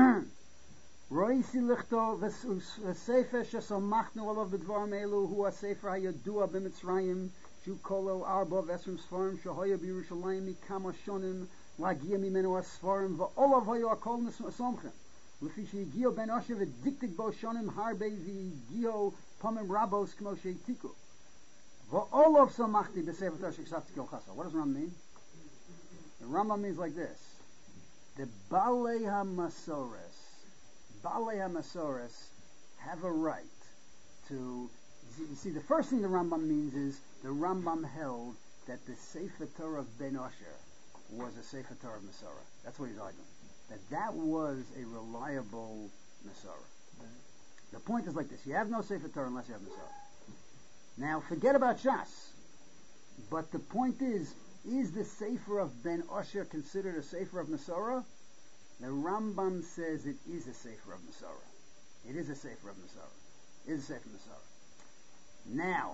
Roisi lichto v'sefer shesomachnu olav b'dvarim elu hu ha-sefer hayadua b'mitzrayim shu kolo arba v'esrim sfarim shehoya b'Yerushalayim mikama shonim lagia mimenu ha-sfarim v'olav hoyo akol nesomchem l'fi she'igio ben Asher v'diktik bo shonim harbe v'igio pomim rabos k'mo she'itiku v'olav somachti b'sefer Torah she'ksavti kol chasa. What does Rambam mean? The Rambam means like this. The Balei HaMasores, Balei HaMasores have a right to, you see, the first thing the Rambam means is the Rambam held that the Sefer Torah of Ben Asher was a Sefer Torah of Masorah. That's what he's arguing. That that was a reliable Masorah. The point is like this. You have no Sefer Torah unless you have Masorah. Now, forget about Shas. But the point is, is the Sefer of Ben Asher considered a Sefer of Masorah? The Rambam says it is a Sefer of Masorah. It is a Sefer of Masorah. It is a Sefer of Masorah. Now,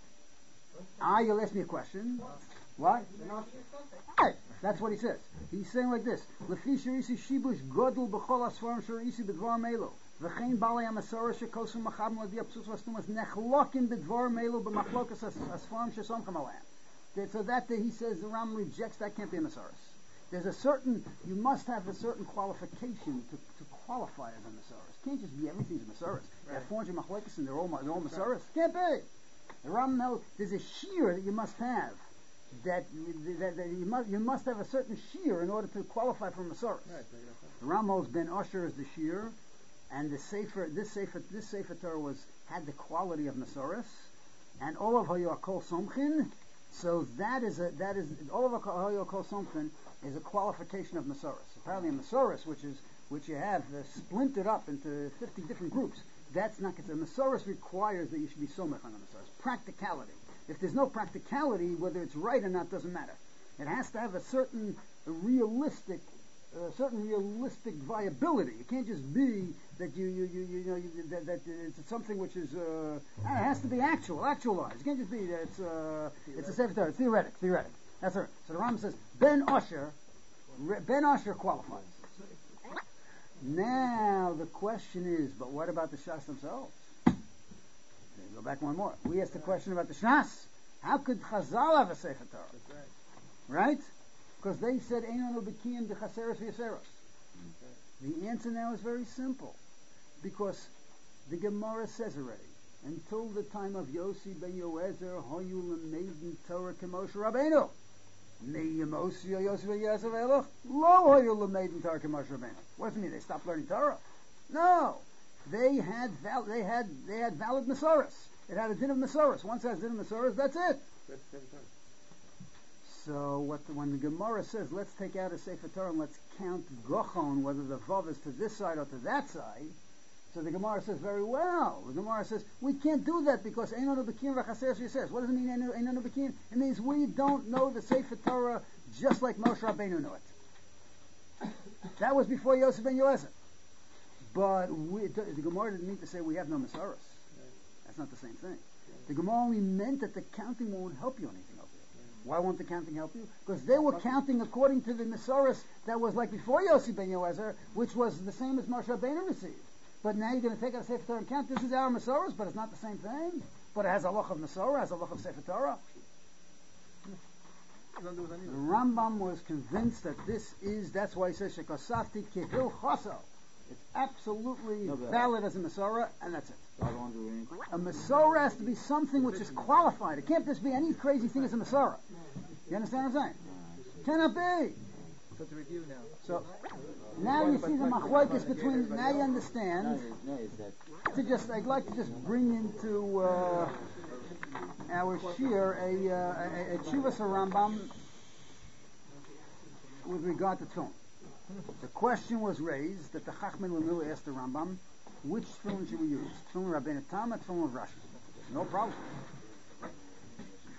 ah, you'll ask me a question. What? Right. That's what he says. He's saying like this. Lefi sherisi shibush godel b'chol asfarim sherisi b'dvar melo. V'chein balei ha'masorah shekosum machabim l'di apsus v'astumas nechlokim b'dvar melo b'machlokas asfarim shesomchem aleim. So that he says the Ram rejects that can't be a Masoros. There's a certain, you must have a certain qualification to, to qualify as a Masoros. It can't just be everything's a Masoros. Right. You have four hundred machlokes and they're all, they're all Masoros. Can't be. The Ram knows there's a shear that you must have. That, that, that you must you must have a certain shear in order to qualify for Masoros. Right. The Ram holds Ben Asher is the shear, and the Sefer this Sefer this Sefer Torah was had the quality of Masoros, and all of Hoyo Kol Somchin. So that is a that is all of Hoyo Kol Somchin is a qualification of Masoros. Apparently, a Masoros, which is which you have uh, splintered up into fifty different groups, that's not considered. Masoros requires that you should be somech on a Masoros. Practicality. If there's no practicality, whether it's right or not doesn't matter. It has to have a certain a realistic, a certain realistic viability. It can't just be that you you you, you know you, that, that it's something which is uh, it has to be actual, actualized. It can't just be that it's uh, it's a Sefer Torah. It's theoretic, theoretic. That's right. So the Rambam says Ben Asher, Ben Asher qualifies. Now the question is, but what about the Shas themselves? Go back one more. We asked the question about the Shas. How could Chazal have a Sefer Torah? Right? Because they said Einon Ubekiyim B'Chaseres V'Yaseros. The answer now is very simple. Because the Gemara says already, until the time of Yossi ben Yoezer, Hoyu L'meidin Torah K'Moshe Rabbeinu. Me Yossi Yossi ben Yoezer Ve'eloch, Lo Hoyu L'meidin Torah K'Moshe Rabbeinu. What does it mean? They stopped learning Torah? No. They had val- they had they had valid Masoros. It had a din of Masoros. Once it has din of Masoros, that's it. So what the, when the Gemara says, let's take out a Sefer Torah and let's count Gochon, whether the Vav is to this side or to that side. So the Gemara says very well. The Gemara says we can't do that because Einon Ubekim V'Chaseres says. What does it mean Einon Ubekim? It means we don't know the Sefer Torah just like Moshe Rabbeinu knew it. That was before Yosef ben Yoezer. But we, the Gemara didn't mean to say we have no Masoros. That's not the same thing. The Gemara only meant that the counting won't help you anything over there. Why won't the counting help you? Because they were counting according to the Masoros that was like before Yossi ben Yoezer, which was the same as Moshe Rabbeinu received. But now you're going to take out a Sefer Torah and count. This is our Masoros, but it's not the same thing. But it has a loch of Masorah, has a loch of Sefer Torah. The Rambam was convinced that this is, that's why he says, Shekosafti kehil choso. It's absolutely no, valid as a Masorah, and that's it. A Masorah has to be something which is qualified. It can't just be any crazy thing as a Masorah. You understand what I'm saying? It cannot be. So to review now. So now you see the machlokes between. Now you understand. To just, I'd like to just bring into uh, our shir a uh, a, a Tshuvas Rambam with regard to Tefillin. The question was raised that the Chachman Lenu asked the Rambam, which tefillin should we use? Tefillin Rabbeinu Tam or tefillin of Rashi? No problem.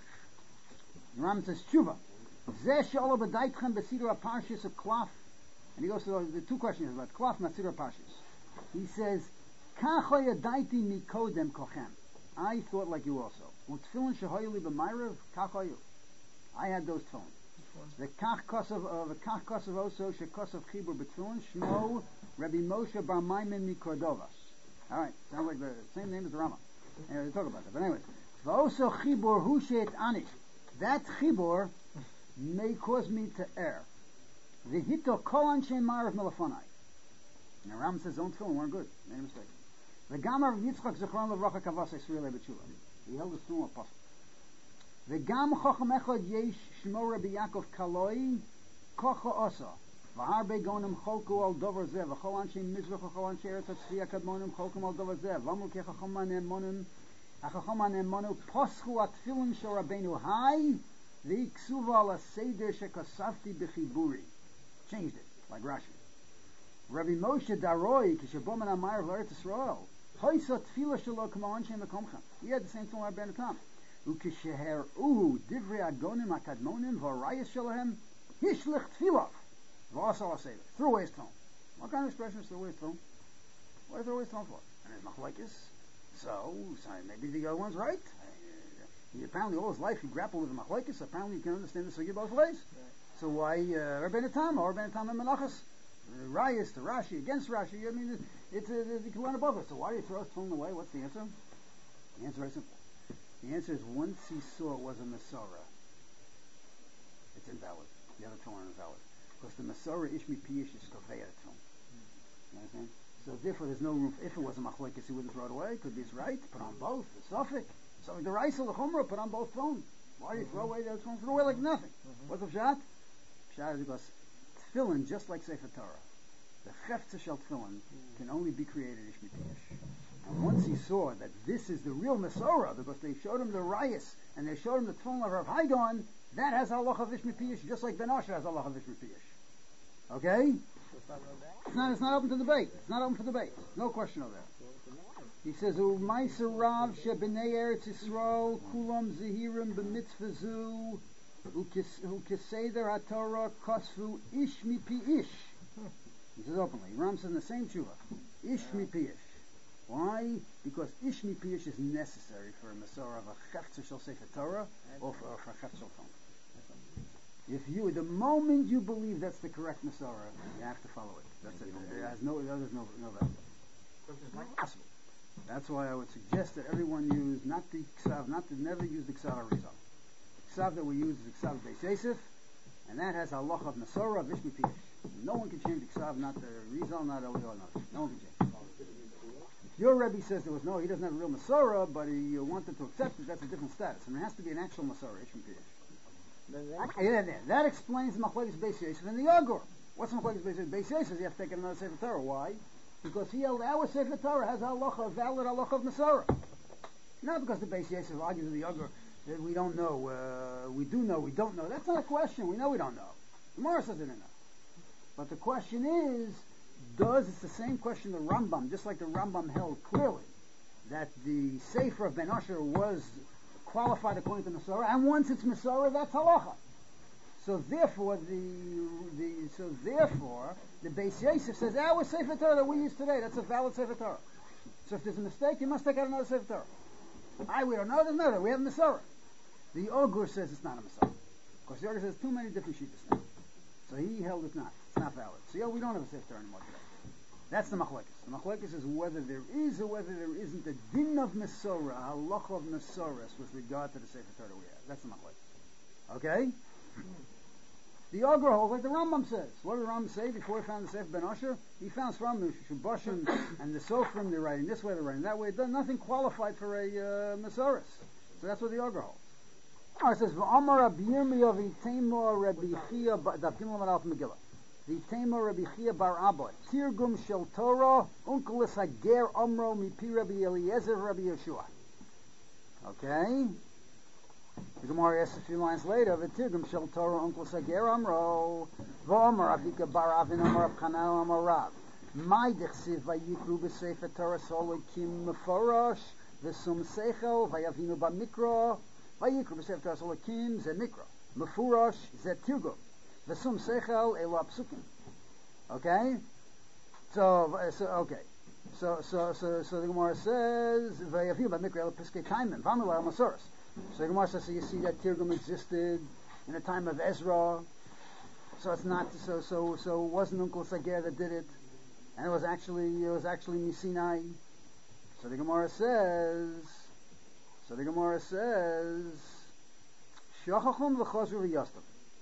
The Rambam says, Tshuva. Zeh she'olo b'daitchem b'sidur ha'parshis of klaf And he goes to the, the two questions about Klaf Matzira Pashas. He says, Kachoy adaiti mikodem kochem. I thought like you also. Utfilin shehoyli b'mayrav kachoyu. I had those tefillin. The kach kosav of the kach kosav also shekosav chibur b'tefillin shmo Rabbi Moshe Bar Maimon Mikordovas. All right, sounds like the same name as the Rama. Anyway, we'll talk about that. But anyways, v'oso chibur hu she'et ani. That chibur may cause me to err. V'hito kol anshe marav melafonai. And the Ram says, don't tefillin weren't good. Made a mistake. The Gamar of Yitzchak Zechron Levracha Kavasei Srei B'Tshuva. He held his tefillin apostle. The Gam Chacham Echad Yesh Shmo Rabbi Yaakov Kaloi Kocha Osa. V'harbe Gonim Cholku Al Dover Zeh. V'chol Anshe Mizrach V'chol Anshe Eretz Tzvi Akadmonim Cholkum Al Dover Zeh. V'amru Kechacham Anemonim Achacham Anemonu Poschu Atfilin Shel Rabbeinu Hai V'iksuva Al Seder Shekosafti B'chiburi. Changed it, like Rashi. Rabbi Moshe Daroi Kishabom and Amar of Eretz Yisrael. Hoysa Tefillah Shelo K'mo Anshe Mekomchem. He had the same thing like Ben Atam. Ukisheher Uhu Divrei Agonim Akadmonim V'Arayis Shelahem Hishlich Tefillah V'Asal HaSeder. Threw away his tefillin. What kind of expression is throw away his tefillin? What is throw away his tefillin for? And there's machlokes. So, so maybe the other one's right. He, apparently all his life he grappled with the machlokes. Apparently you can understand the sugya both ways. So why uh, Rabbeinu Tam or Rabbeinu Tam and Menachos? Rayas to Rashi against Rashi. I mean, it's, it's, it's you can learn above it. So why do you throw his tefillin away? What's the answer? The answer is very simple. The answer is once he saw it was a Masorah, it's invalid. The other tefillin are invalid because the Masorah Ishmi Piyish is Kovei tefillin. You understand? So therefore, there's no room. For, if it was a machlokes, he wouldn't throw it away. Could be his right. Put on both. The suffix. So the Raisa the Chumrah put on both tefillin. Why do you throw away the other tefillin? Throw away like nothing. Mm-hmm. What's the pshat? Pshat is because tefillin, just like Sefer Torah, the Chefza Shel Tefillin can only be created Ishmi Piyish. And once he saw that this is the real Masorah, because they showed him the Rayas and they showed him the tefillin of Rav Haigon, that has halacha of Ishmi Piyish, just like Ben Asher has halacha of Ishmi Piyish. Okay? It's not, it's not open to debate. It's not open for debate. No question of that. He says, U'maisa Rav she'b'nei Eretz Yisrael kulam zehirim b'mitzvah zu u'keseder haTorah kosvu ish mipi ish. He says openly. Ram says in the same tshuva, ish mipi ish. Why? Because ish mipi ish is necessary for a Masorah of a Chefzer Shel Sefer Torah or for, or for a Chefzer Shel Tefillin. If you, the moment you believe that's the correct Masorah, you have to follow it. That's it. It has no, there's no, no value. It's not possible. That's why I would suggest that everyone use not the Ksav, not to never use the Ksav HaRizal. The Ksav that we use is the Ksav Beis Yosef, and that has halacha of Masorah of Ishmi Piyish. No one can change the Ksav, not the Rizal, not Elio, not no one can change it. Your Rebbe says there was no, he doesn't have a real Masorah, but he uh, wanted to accept it. That's a different status, and it has to be an actual Masorah, Ishmi Piyish. Yeah, that, that explains Machlokes Beis Yosef and the Yagur. What's Machlokes Beis Yosef? Beis Yosef says you have to take another Sefer Torah. Why? Because he held our Sefer Torah has halacha, a valid halacha of Masorah. Not because the Beis Yosef argues with the Yagur that we don't know, uh, we do know, we don't know. That's not a question. We know we don't know. The Gemara says they didn't know. But the question is, does, it's the same question the Rambam, just like the Rambam held clearly, that the Sefer of Ben Asher was qualified according to Masorah, and once it's Masorah, that's halacha. So therefore, the the so therefore the Beis Yosef says our Sefer Torah that we use today, that's a valid Sefer Torah. So if there's a mistake, you must take out another Sefer Torah. I we don't know, doesn't matter. We have Masorah. The Ogur says it's not a Masorah. Of course, the Ogur says too many different sheetas now. So he held it not. It's not valid. So yeah, we don't have a Sefer Torah anymore today. That's the machlekes. The machlekes is whether there is or whether there isn't a din of Masorah, a halacha of Masorah with regard to the Sefer Torah we have. That's the machlekes. Okay? The Ogur holds like the Rambam says. What did the Rambam say before he found the Sefer Ben Asher? He found from the Shuboshim and the Sofrim, they're writing this way, they're writing that way. Nothing qualified for a uh, Masorah. So that's what the Ogur holds. Oh, it says, V'amar Rabbi Yirmiyah v'itemo Rabbi Chia Daf Gimel Amar Alf Megillah. V'itemo Rabbi Chia Bar Abba. Tirgum Shel Torah Unkelis Hager Omro Mipi Rabbi Eliezer Rabbi Yeshua. Okay? The Gemara asks a few lines later, V'tirgum Shel Torah Unkelis Hager Omro V'amar Avika Bar Avin Amar Abchanan Amar Rav. Mai dechsiv v'yikru b'sefer Torah Solokim Meforosh V'sum Seichel V'yavinu B'mikro Vayikru b'sefer Torah Solokim ze mikra, mefurosh ze tirgum, v'sum sechel elu apsukim. Okay? So, so okay. So, so, so, so the Gemara says, "Vayaviu b'mikra piskei taimim v'amilar masoros." So the Gemara says, so you see that Tirgum existed in the time of Ezra. So it's not so so so it wasn't Uncle Sager that did it, and it was actually it was actually Misinai. So the Gemara says, so the Gemara says, Shachachum v'chazru v'yastam.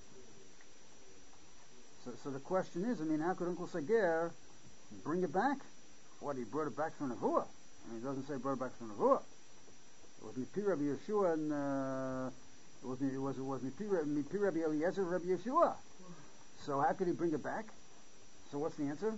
So so the question is, I mean, how could Uncle Sager bring it back? What, he brought it back from Nevuah? I mean, it doesn't say brought it back from Nevuah. It was Mipi Rabbi Yeshua and uh, it was it was it was Mipi Mipi Rabbi Eliezer Rabbi Yeshua. So how could he bring it back? So what's the answer?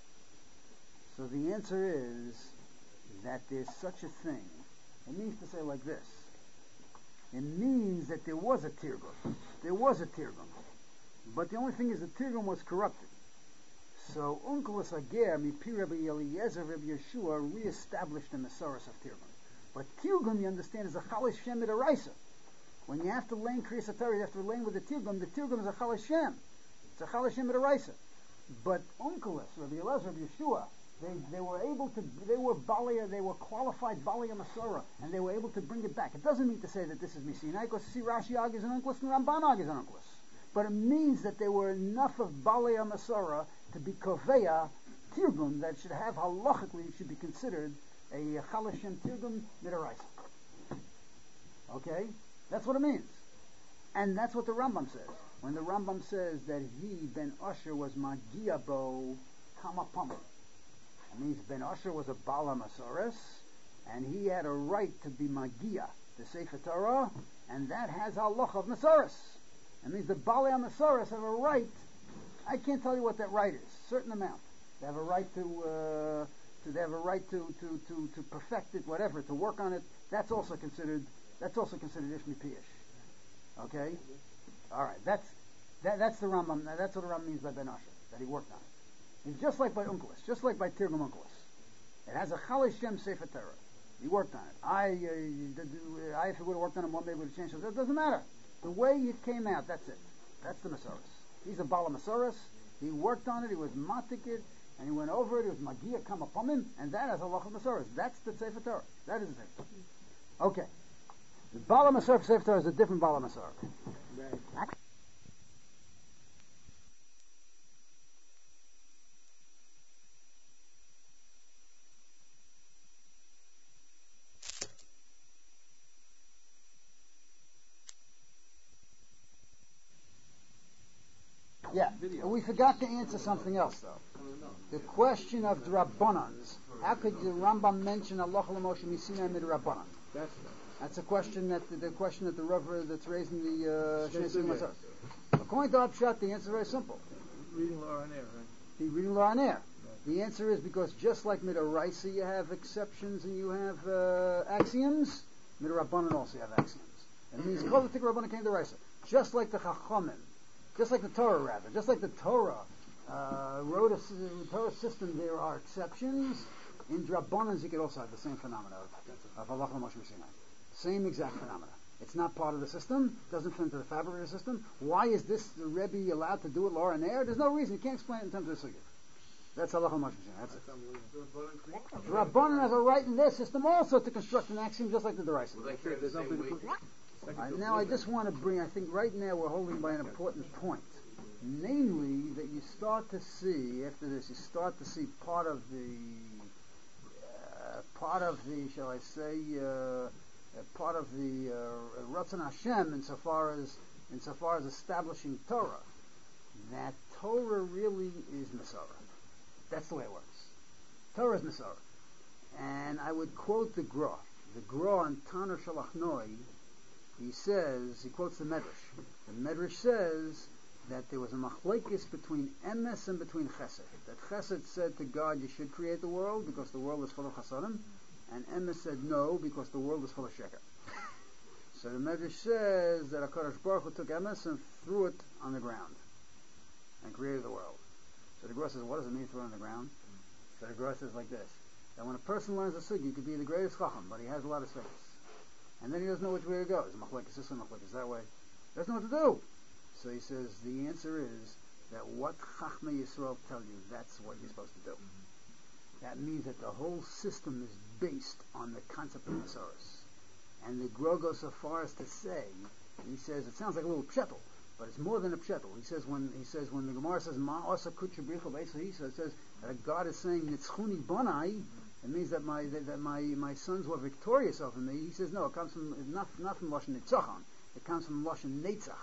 So the answer is that there's such a thing. It means to say like this. It means that there was a Tirgum. There was a Tirgum. But the only thing is the Tirgum was corrupted. So Unkelos Ager, Mipi Rabbi Eliezer Rabbi Yeshua reestablished the Masoros of Tirgum. But Tirgum, you understand, is a Chalash Shem Midaraisa. When you have to lane Kriyas HaTorah, you have to lane with the Tirgum. The Tirgum is a Chalash Shem. It's a Chalash Shem Midaraisa. But Unkelos, Rabbi Eliezer Rabbi Yeshua, They, they were able to, they were Balia, they were qualified Balia Masorah, and they were able to bring it back. It doesn't mean to say that this is Misinai, because you see Rashi argues an Unkelos and Ramban argues an Unkelos. But it means that there were enough of Balia Masorah to be Koveya Tirgum that should have halachically should be considered a Chalashim Tirgum Midaraisa. Okay? That's what it means. And that's what the Rambam says. When the Rambam says that he, Ben Asher, was Magiabo Kamapama. It means Ben Asher was a Bala Masoros, and he had a right to be Magia, the Sefer Torah, and that has halacha of Masoros. It means the Bala Masoros have a right. I can't tell you what that right is. Certain amount. They have a right to, uh, to they have a right to, to, to, to perfect it, whatever, to work on it. That's also considered. That's also considered Ishmi Piyish. Okay. All right. That's that, that's the Rambam. That's what the Rambam means by Ben Asher, that he worked on it. It's just like by Unkelos, just like by Tirgum Unkelos. It has a Chalash Shem Sefer Torah. He worked on it. I, uh, I if he would have worked on it, one day would have changed it. That doesn't matter. The way it came out, that's it. That's the Masoros. He's a Bala Masoros. He worked on it. He was matikid, and he went over it. It was Magia come upon him, and that is Allah Masoros. That's the Sefer Torah. That is the Sefer Torah. Okay. The Bala Masoros Sefer Torah is a different Bala Masoros. Right. Yeah, we forgot to answer something else though. The question of Drabbanans. How could the Rambam mention Allah Moshe Misinai Midrabbanan? That's that's a question that the, the question that the Rav that's raised in the uh, according to Upshot, the answer is very simple. Reading Law and Air, right? The reading Law and Air. The answer is because just like Midoraisa you have exceptions and you have uh, axioms, Midrabbanan also you have axioms. It means Kol Tik Rabbanan came to Raisa. Just like the Chachamim. Just like the Torah, rather. Just like the Torah uh, wrote a the Torah system, there are exceptions. In Drabbanans, you could also have the same phenomena of Allah Moshe Sinai. Same exact phenomena. It's not part of the system. Doesn't fit into the fabric of the system. Why is this the Rebbe allowed to do it, Laura and Air? There's no reason. You can't explain it in terms of the Sugya. That's Allah Moshe Sinai. That's it. Drabbanan has a right in their system also to construct an axiom just like the Deraisa. Uh, now I just want to bring, I think right now we're holding by an important point. Namely, that you start to see, after this, you start to see part of the, uh, part of the, shall I say, uh, part of the uh, Ratzon Hashem insofar as, insofar as establishing Torah. That Torah really is Masorah. That's the way it works. Torah is Masorah. And I would quote the Gra. The Gra on Tanur Shalachnoi. He says, he quotes the Medrash. The Medrash says that there was a machlekes between emes and between chesed. That chesed said to God, you should create the world because the world is full of chasadim. And emes said no, because the world is full of sheker. So the Medrash says that HaKadosh Baruch Hu took emes and threw it on the ground and created the world. So the Gra says, what does it mean throw it on the ground? So the Gra says like this, that when a person learns a sugi, he could be the greatest chacham, but he has a lot of space. And then he doesn't know which way to go. Is machlekes this way, machlekes that way. He doesn't know what to do. So he says the answer is that what Chachmei Yisrael tell you, that's what you're supposed to do. That means that the whole system is based on the concept of Masoros. And the Gra goes so far as to say, he says, it sounds like a little pshetel, but it's more than a pshetel. He says when he says when the Gemara says Ma Asa Kutcha Bricha basically he says, it says that God is saying Nitzchuni Bonai, it means that my that, that my my sons were victorious over me. He says no, it comes from not not from Lashon Nitzachon, it comes from Lashon Netzach.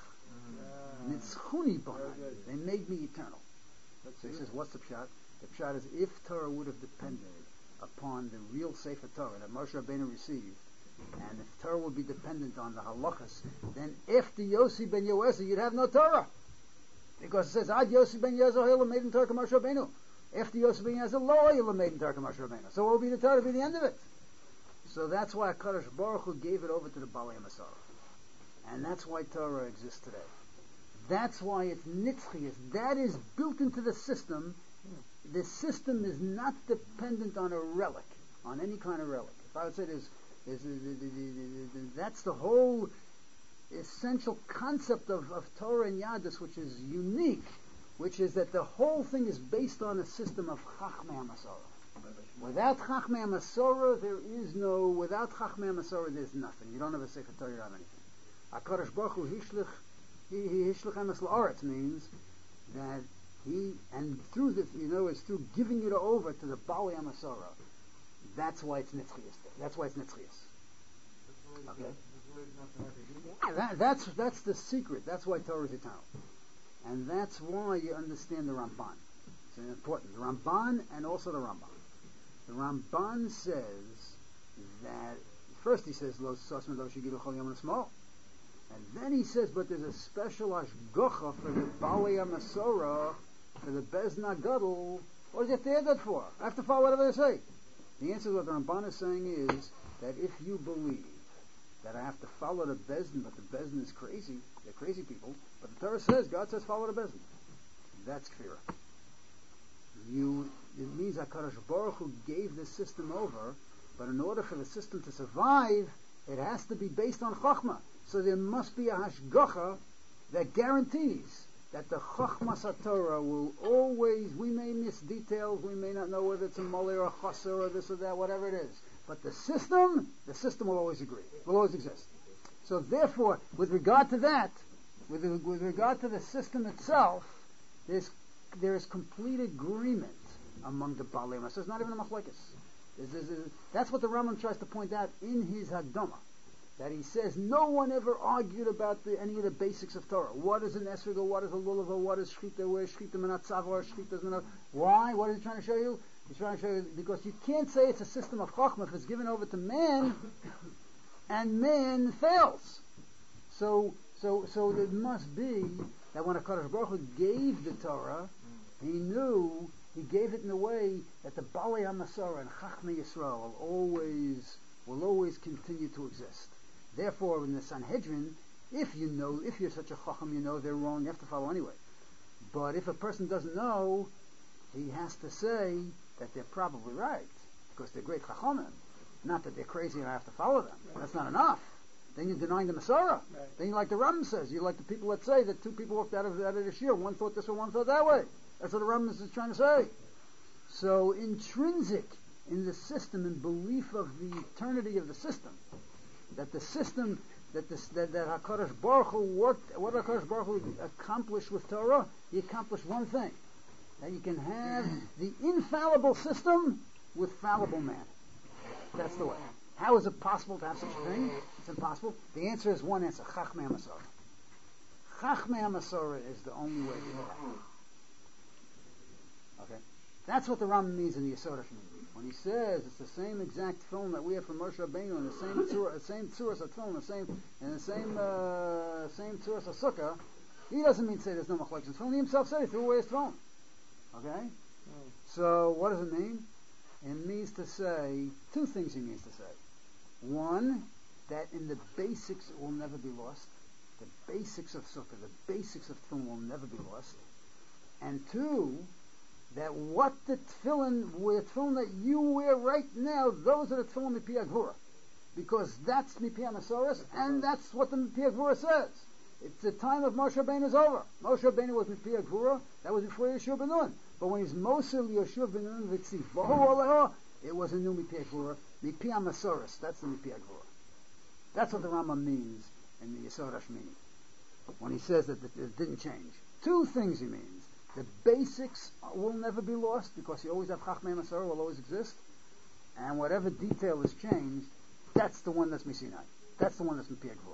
Nitzchuni Bonai, they made me eternal. So he says, what's the pshat? The pshat is if Torah would have depended upon the real Sefer Torah that Moshe Rabbeinu received, and if Torah would be dependent on the halachas, then after Yossi ben Yoezer you'd have no Torah, because it says Ad Yossi ben Yoezer Ha'il made in Torah Moshe Rabbeinu. After Yossi ben Yoezer Lo Ha'il made in Torah Moshe Rabbeinu. So what will be the Torah? Be the end of it. So that's why Kadosh Baruch Hu gave it over to the Balei Masara, and that's why Torah exists today. That's why it's nitzchias. That is built into the system. The system is not dependent on a relic, on any kind of relic. If I would say there's Is, is, is, is, is, that's the whole essential concept of, of Torah and Yadus, which is unique, which is that the whole thing is based on a system of Chachmei HaMasorah. Without Chachmei HaMasorah, there is no, without Chachmei HaMasorah, there's nothing. You don't have a Sefer Torah, you don't have anything. HaKadosh Baruch Hu Hishlich, Hishlich Emes La'aretz means that he, and through this, you know, it's through giving it over to the Balei HaMasorah. That's why it's Nitzchias. That's why it's Nitzchias. Okay? Yeah, that, that's, that's the secret. That's why Torah is eternal. And that's why you understand the Ramban. It's important. The Ramban and also the Rambam. The Ramban says that, first he says, Lo Sosman Lo Shigilu Chol Yom L'Smo. And then he says, but there's a special Ashgocha for the Balei HaMasorah, for the Bezna Gadol. What does he have to add that for? I have to follow whatever they say. The answer to what the Ramban is saying is that if you believe that I have to follow the Bezdin, but the Bezdin is crazy, they're crazy people, but the Torah says, God says follow the Bezdin. That's kfirah. You, it means that HaKadosh Baruch Hu gave this system over, but in order for the system to survive, it has to be based on Chachma. So there must be a Hashgacha that guarantees that the Chachmas HaTorah will always, we may miss details, we may not know whether it's a Moleh or a Chaser or this or that, whatever it is. But the system, the system will always agree, will always exist. So therefore, with regard to that, with, with regard to the system itself, there's, there is complete agreement among the Balei HaMasorah. So it's not even a machlokes. That's what the Rambam tries to point out in his Hakdama. That he says no one ever argued about the, any of the basics of Torah. What is an esrog, what is a lulav, what is shchita, where is shchita menatzav, or shchita is menatzav. Why? What is he trying to show you? He's trying to show you because you can't say it's a system of chachma if it's given over to man, and man fails. So, so, so it must be that when HaKadosh Baruch Hu gave the Torah, he knew he gave it in a way that the Balei HaMasorah and Chachmei Yisrael will always will always continue to exist. Therefore, in the Sanhedrin, if you know, if you're such a chacham, you know they're wrong, you have to follow anyway. But if a person doesn't know, he has to say that they're probably right, because they're great chachamim. Not that they're crazy and I have to follow them. That's not enough. Then you're denying the Masorah. Right. Then you like the Rambam says, you're like the people that say that two people walked out of, out of the shir, one thought this way, one thought that way. That's what the Rambam is trying to say. So intrinsic in the system and belief of the eternity of the system, that the system, that this, that, that HaKadosh Baruch Hu worked, what HaKadosh Baruch Hu accomplished with Torah, he accomplished one thing, that you can have the infallible system with fallible man. That's the way. How is it possible to have such a thing? It's impossible. The answer is one answer, Chachmei HaMasorah. Chachmei HaMasorah is the only way to do that. Okay? That's what the Rambam means in the Yesod HaShemini. When he says it's the same exact film that we have from Moshe Rabbeinu, and the same tzura, the same tzuras HaTfilin, the same, and the same, uh, same tzuras HaSukkah, he doesn't mean to say there's no machlokes in tefillin. He himself said he threw away his tefillin. Okay? Mm. So, what does it mean? It means to say, two things he means to say. One, that in the basics it will never be lost. The basics of Sukkah, the basics of tefillin will never be lost. And two, that what the tefillin, the tefillin that you wear right now, those are the tefillin Mipi HaGvura. Because that's Mipi HaMasorah, and that's what the Mipi HaGvura says. It's the time of Moshe Rabbeinu is over. Moshe Rabbeinu was Mipia Gvura, that was before Yeshua ben Nun. But when he's Mosul Yeshua ben Nun Vitzivohu Aleho, it was a new Mipia Gvura, Mipia Masoris, that's the Mipia Gvura. That's what the Rambam means in the Yesod Hashmini, when he says that it didn't change. Two things he means. The basics will never be lost, because you always have Chachmei Masorah, will always exist, and whatever detail is changed, that's the one that's Misinai. That's the one that's Mipia Gvura.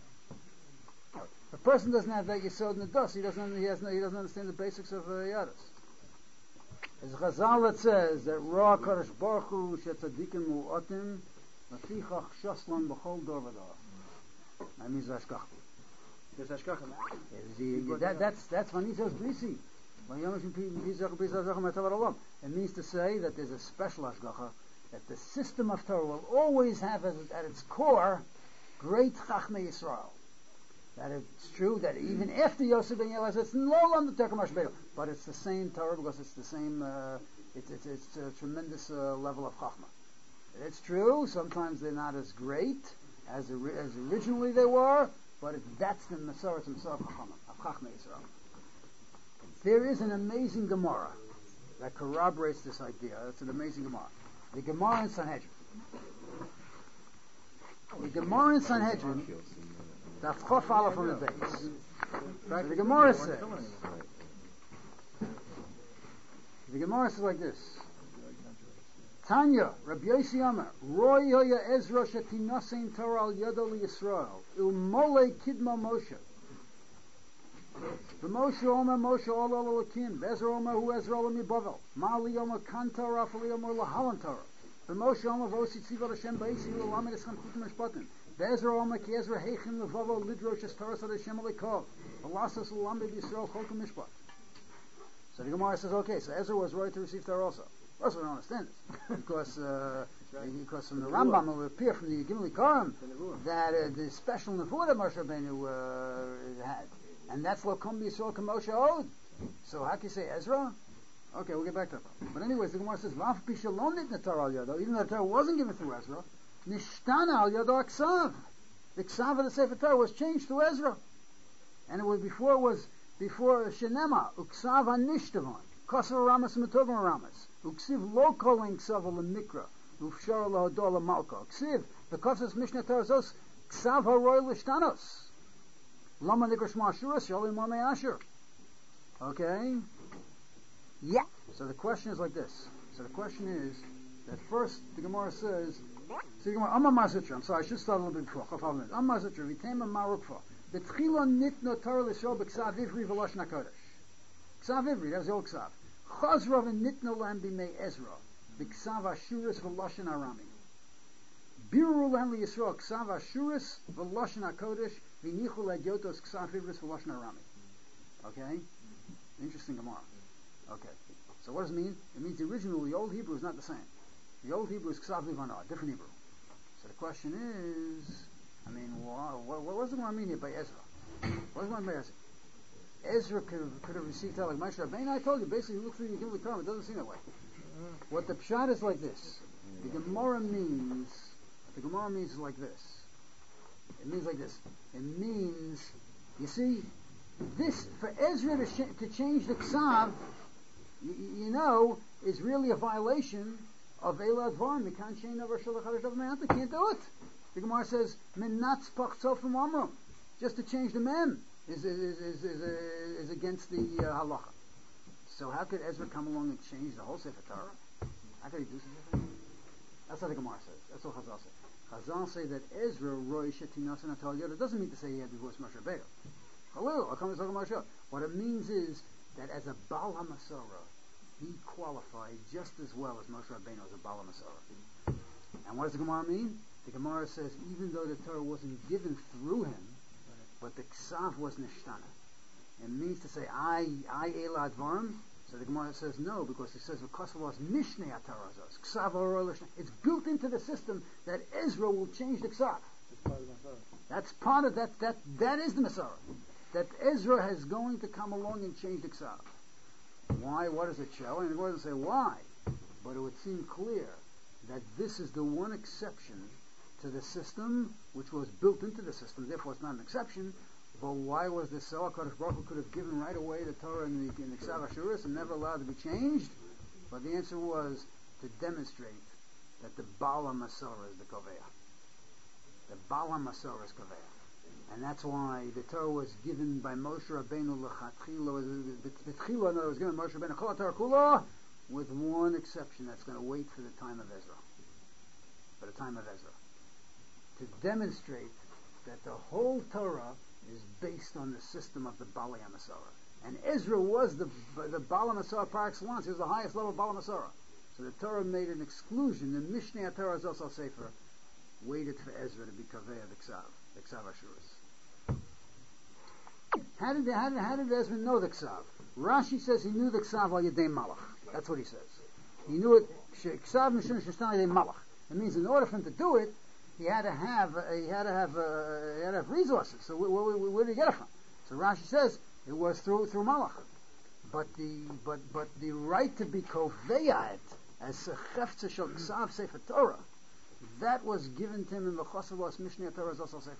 If a person doesn't have that Yesod in the dust, he doesn't, he, has no, he doesn't understand the basics of uh, Yadus. As Chazal it says that Ra Kadosh Baruch Hu shetzadikim u'otim lafichach shaslan b'chol dor v'dor. That means Hashgacha. There's Hashgacha. That, that's that's when he says Brisi. It means to say that there's a special Hashgacha, that the system of Torah will always have as, at its core great Chachmei Yisrael. That it's true that even after Yosef ben Yoel, it's no longer Terkamash Beil, but it's the same Torah because it's the same, uh, it's, it's, it's a tremendous uh, level of Chachma. It's true, sometimes they're not as great as, as originally they were, but it, that's the Masorah himself of Chachma Yisrael. There is an amazing Gemara that corroborates this idea. It's an amazing Gemara. The Gemara in Sanhedrin. The Gemara in Sanhedrin, that's Chof Aleph from the base. Right? The Gemara says, the Gemara says like this: Tanya, Rabbi Yossi Amar, Roy Hoya Ezra Shetinasein Torah al Yado Yisrael, Umole Kidma Moshe. The Moshe Omer Moshe Ol Ol Elokim, Bezra Omer Hu Ezra Ol Mibavel, Mali Omer Kantor Rafali Omer Lahalan Torah. The Moshe Omer Vosi Tzivar Hashem Ba'isi Ulamed Eschem Chutim Mishpatim. Bezra Omer Ki Ezra Heichim Levavo Lidrosh Es Torah Sad Hashem Alekov. Alasas Ulamed Yisrael Cholkum Mishpat. So the Gemara says, okay, so Ezra was right to receive Torah also. First, we don't understand this because uh, because from the Rambam it will appear from the Gimli Karam that uh, the special nevuah that Moshe Rabbeinu uh, had, and that's what Kom Yisrael Kamoshe owed. So how can you say Ezra? Okay, we'll get back to that. But anyways, the Gemara says Vaf Pishalon Nitna Torah Al Yado, even though the Torah wasn't given through Ezra, Nishtana Al Yado Aksav. The Ksav of the Sefer Torah was changed to Ezra, and it was before it was before Shenema Uksav Anishtavan Kosav Ramas Metovam Ramas. Uksiv lo calling ksav lemikra, ufshar lahadol malka. Uksiv the kosas mishnah Torazos ksav haroy lishtanos. Lama nikra shma ashuras shalim mame asher. Okay. Yeah. So the question is like this. So the question is that first the Gemara says, so the Gemara Amma Mazitra. I'm sorry, I should start a little bit before. Amma Mazitra. Vitema marukfa. Betchila nitno Torah l'shol b'ksav ivri v'losh nakodesh. Ksav ivri. That's the old ksav. Chazra v'nitno lam b'mei Ezra, b'ksav ashuris v'loshen arami. Biru lam liyisrael ksav ashuris v'loshen hakodesh v'nichu l'adyotos ksav ivris v'loshen arami. Okay? Interesting Gemara. Okay. So what does it mean? It means the original, the Old Hebrew is not the same. The Old Hebrew is ksav livana, different Hebrew. So the question is, I mean, what, what, what does the Gemara mean here by Ezra? What does the Gemara mean by Ezra? Ezra could have, could have received Torah like Moshe Rabbeinu. I told you, basically, you look through the Gimli Karam, it doesn't seem that way. What the pshat is like this. The Gemara means, the Gemara means is like this. It means like this. It means, you see, this, for Ezra to, sh- to change the Ksav, you, you know, is really a violation of Eila Dvarim. You can't change over Shalach Hadash Dav Me'anta. Can't do it. The Gemara says, Min Natz Pachtzov from Amram. Just to change the Mem. Is is is is, uh, is against the uh, halacha. So how could Ezra come along and change the whole Sefer Torah? How could he do something? That's what the Gemara says. That's what Chazal says. Chazal say that Ezra roy shetinas and atal yoda doesn't mean to say he had divorced Moshe Rabbeinu. Hello, I'll come and talk about Moshe. What it means is that as a Baal HaMasorah, he qualified just as well as Moshe Rabbeinu as a Baal HaMasorah. And what does the Gemara mean? The Gemara says even though the Torah wasn't given through him, but the ksav was nishtana. It means to say, I, I Eila Advarim. So the Gemara says no, because it says, because was mishnei atarazos. Ksav or it's built into the system that Ezra will change the ksav. That's part of that, that, that is the Masorah. That Ezra is going to come along and change the ksav. Why? What does it show? And the Gemara doesn't say why, but it would seem clear that this is the one exception to the system which was built into the system, therefore it's not an exception, But why was this so? HaKadosh Baruch Hu could have given right away the Torah in the, in the Ksav Ashuris and never allowed it to be changed. But the answer was to demonstrate that the Bala Masorah is the Koveah. The Bala Masorah is Koveah. And that's why the Torah was given by Moshe Rabbeinu L'Chatchila. The Tchila, in other words, given by Moshe Rabbeinu Chol Torah Kula, with one exception, that's going to wait for the time of Ezra. For the time of Ezra. To demonstrate that the whole Torah is based on the system of the Bala Masorah. And Ezra was the the Bala Masorah par excellence. He was the highest level of Bala Masorah. So the Torah made an exclusion. The Mishneh Torah is also Sefer waited for Ezra to be Kaveya the Ksav, the Ksav Ashuris. How did, how did how did Ezra know the Ksav? Rashi says he knew the Ksav al Yedei Malach. That's what he says. He knew it. Ksav Mishum Shestan Yedei Malach. It means in order for him to do it, he had to have uh, he had to have uh, he had to have resources. So where, where, where did he get it from? So Rashi says it was through through Malach. But the but but the right to be koveyat as a cheftzah shel Ksav Sefer Torah, that was given to him in the Chosavos Mishneh Torah also Sefer.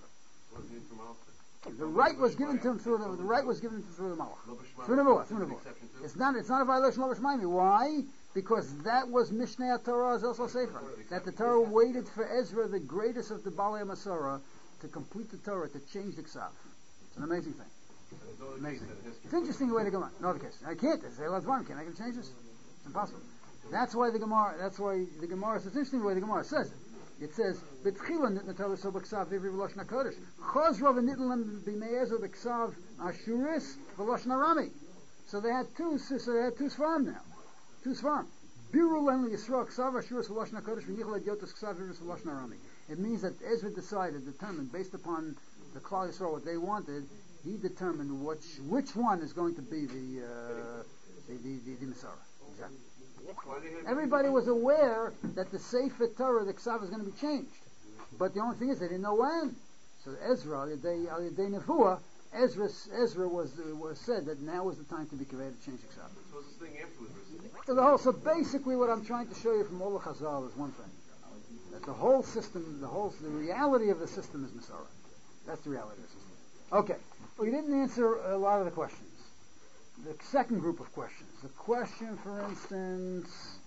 The right was given to him through the, the right was given to him through the Malach. Through Nevuah, through Nevuah. It's not it's not a violation of Shmaimi. Why? Because that was Mishneh Torah is also Sefer. That the Torah waited for Ezra, the greatest of the Balei Masorah, to complete the Torah, to change the Ksav. It's an amazing thing. Amazing. It's interesting the way the Gemara. No other case. I can't. It's Elad's one. Can I can change this? It's impossible. That's why the Gemara. That's why the Gemara. It's interesting the way the Gemara says it. It says, "Betchila nitna Torah so b'ksav v'ivri v'loshna kodesh. Chazra v'nitlam b'me'ezer b'ksav ashuris v'loshna rami." So they had two. So they had two svarim now. Two svarim. Biru len liyisrael ksav ashuris v'loshna kodesh v'yichel edyotos ksav v'ivri v'loshna rami. It means that Ezra decided, determined, based upon the Klal Yisrael, what they wanted. He determined which which one is going to be the uh, the the, the, the Masorah. Exactly. Everybody was aware that the Sefer Torah, the Ksav, is going to be changed, but the only thing is they didn't know when. So Ezra, they they Nevuah, Ezra Ezra was uh, was said that now was the time to be created to change the Ksav. So what's this thing afterwards? So the whole, so basically, what I'm trying to show you from all the Chazal is one thing: that the whole system, the whole the reality of the system is Masorah. That's the reality of the system. Okay. We didn't answer a lot of the questions. The second group of questions. The question, for instance,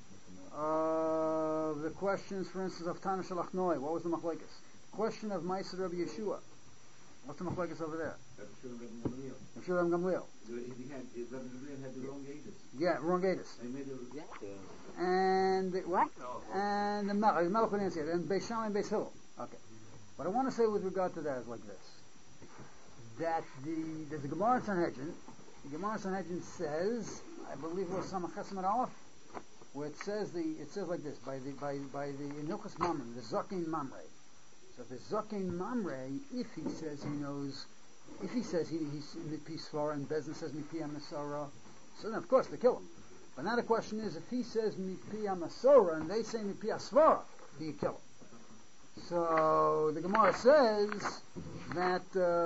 uh, the questions, for instance, of Tana Shalach Noi. What was the machlekes? Question of Ma'aser Rabbi Yeshua. What's the machlekes over there? Rabbi Shua Rabbi Gamliel. He had, Rabbi Gamliel had the wrong Aedis. Yeah, wrong Aedis. They made it. And the, what? And the Melech. Melech didn't say it. And Beis Shammai and Beis Hillel. Okay. What I want to say with regard to that is like this. That the there's a Gemara in Sanhedrin. The Gemara in Sanhedrin says, I believe it was Samach Chesed Aleph, where it says the it says like this by the by by the Inuchas Mamre, the Zakin Mamre. So the Zakin Mamre, if he says he knows, if he says he, he's Mipi Svara and Bezin says Mipi Amasara, so then of course they kill him. But now the question is, if he says Mipi Amasara and they say Mipi Asvara, do you kill him? So the Gemara says that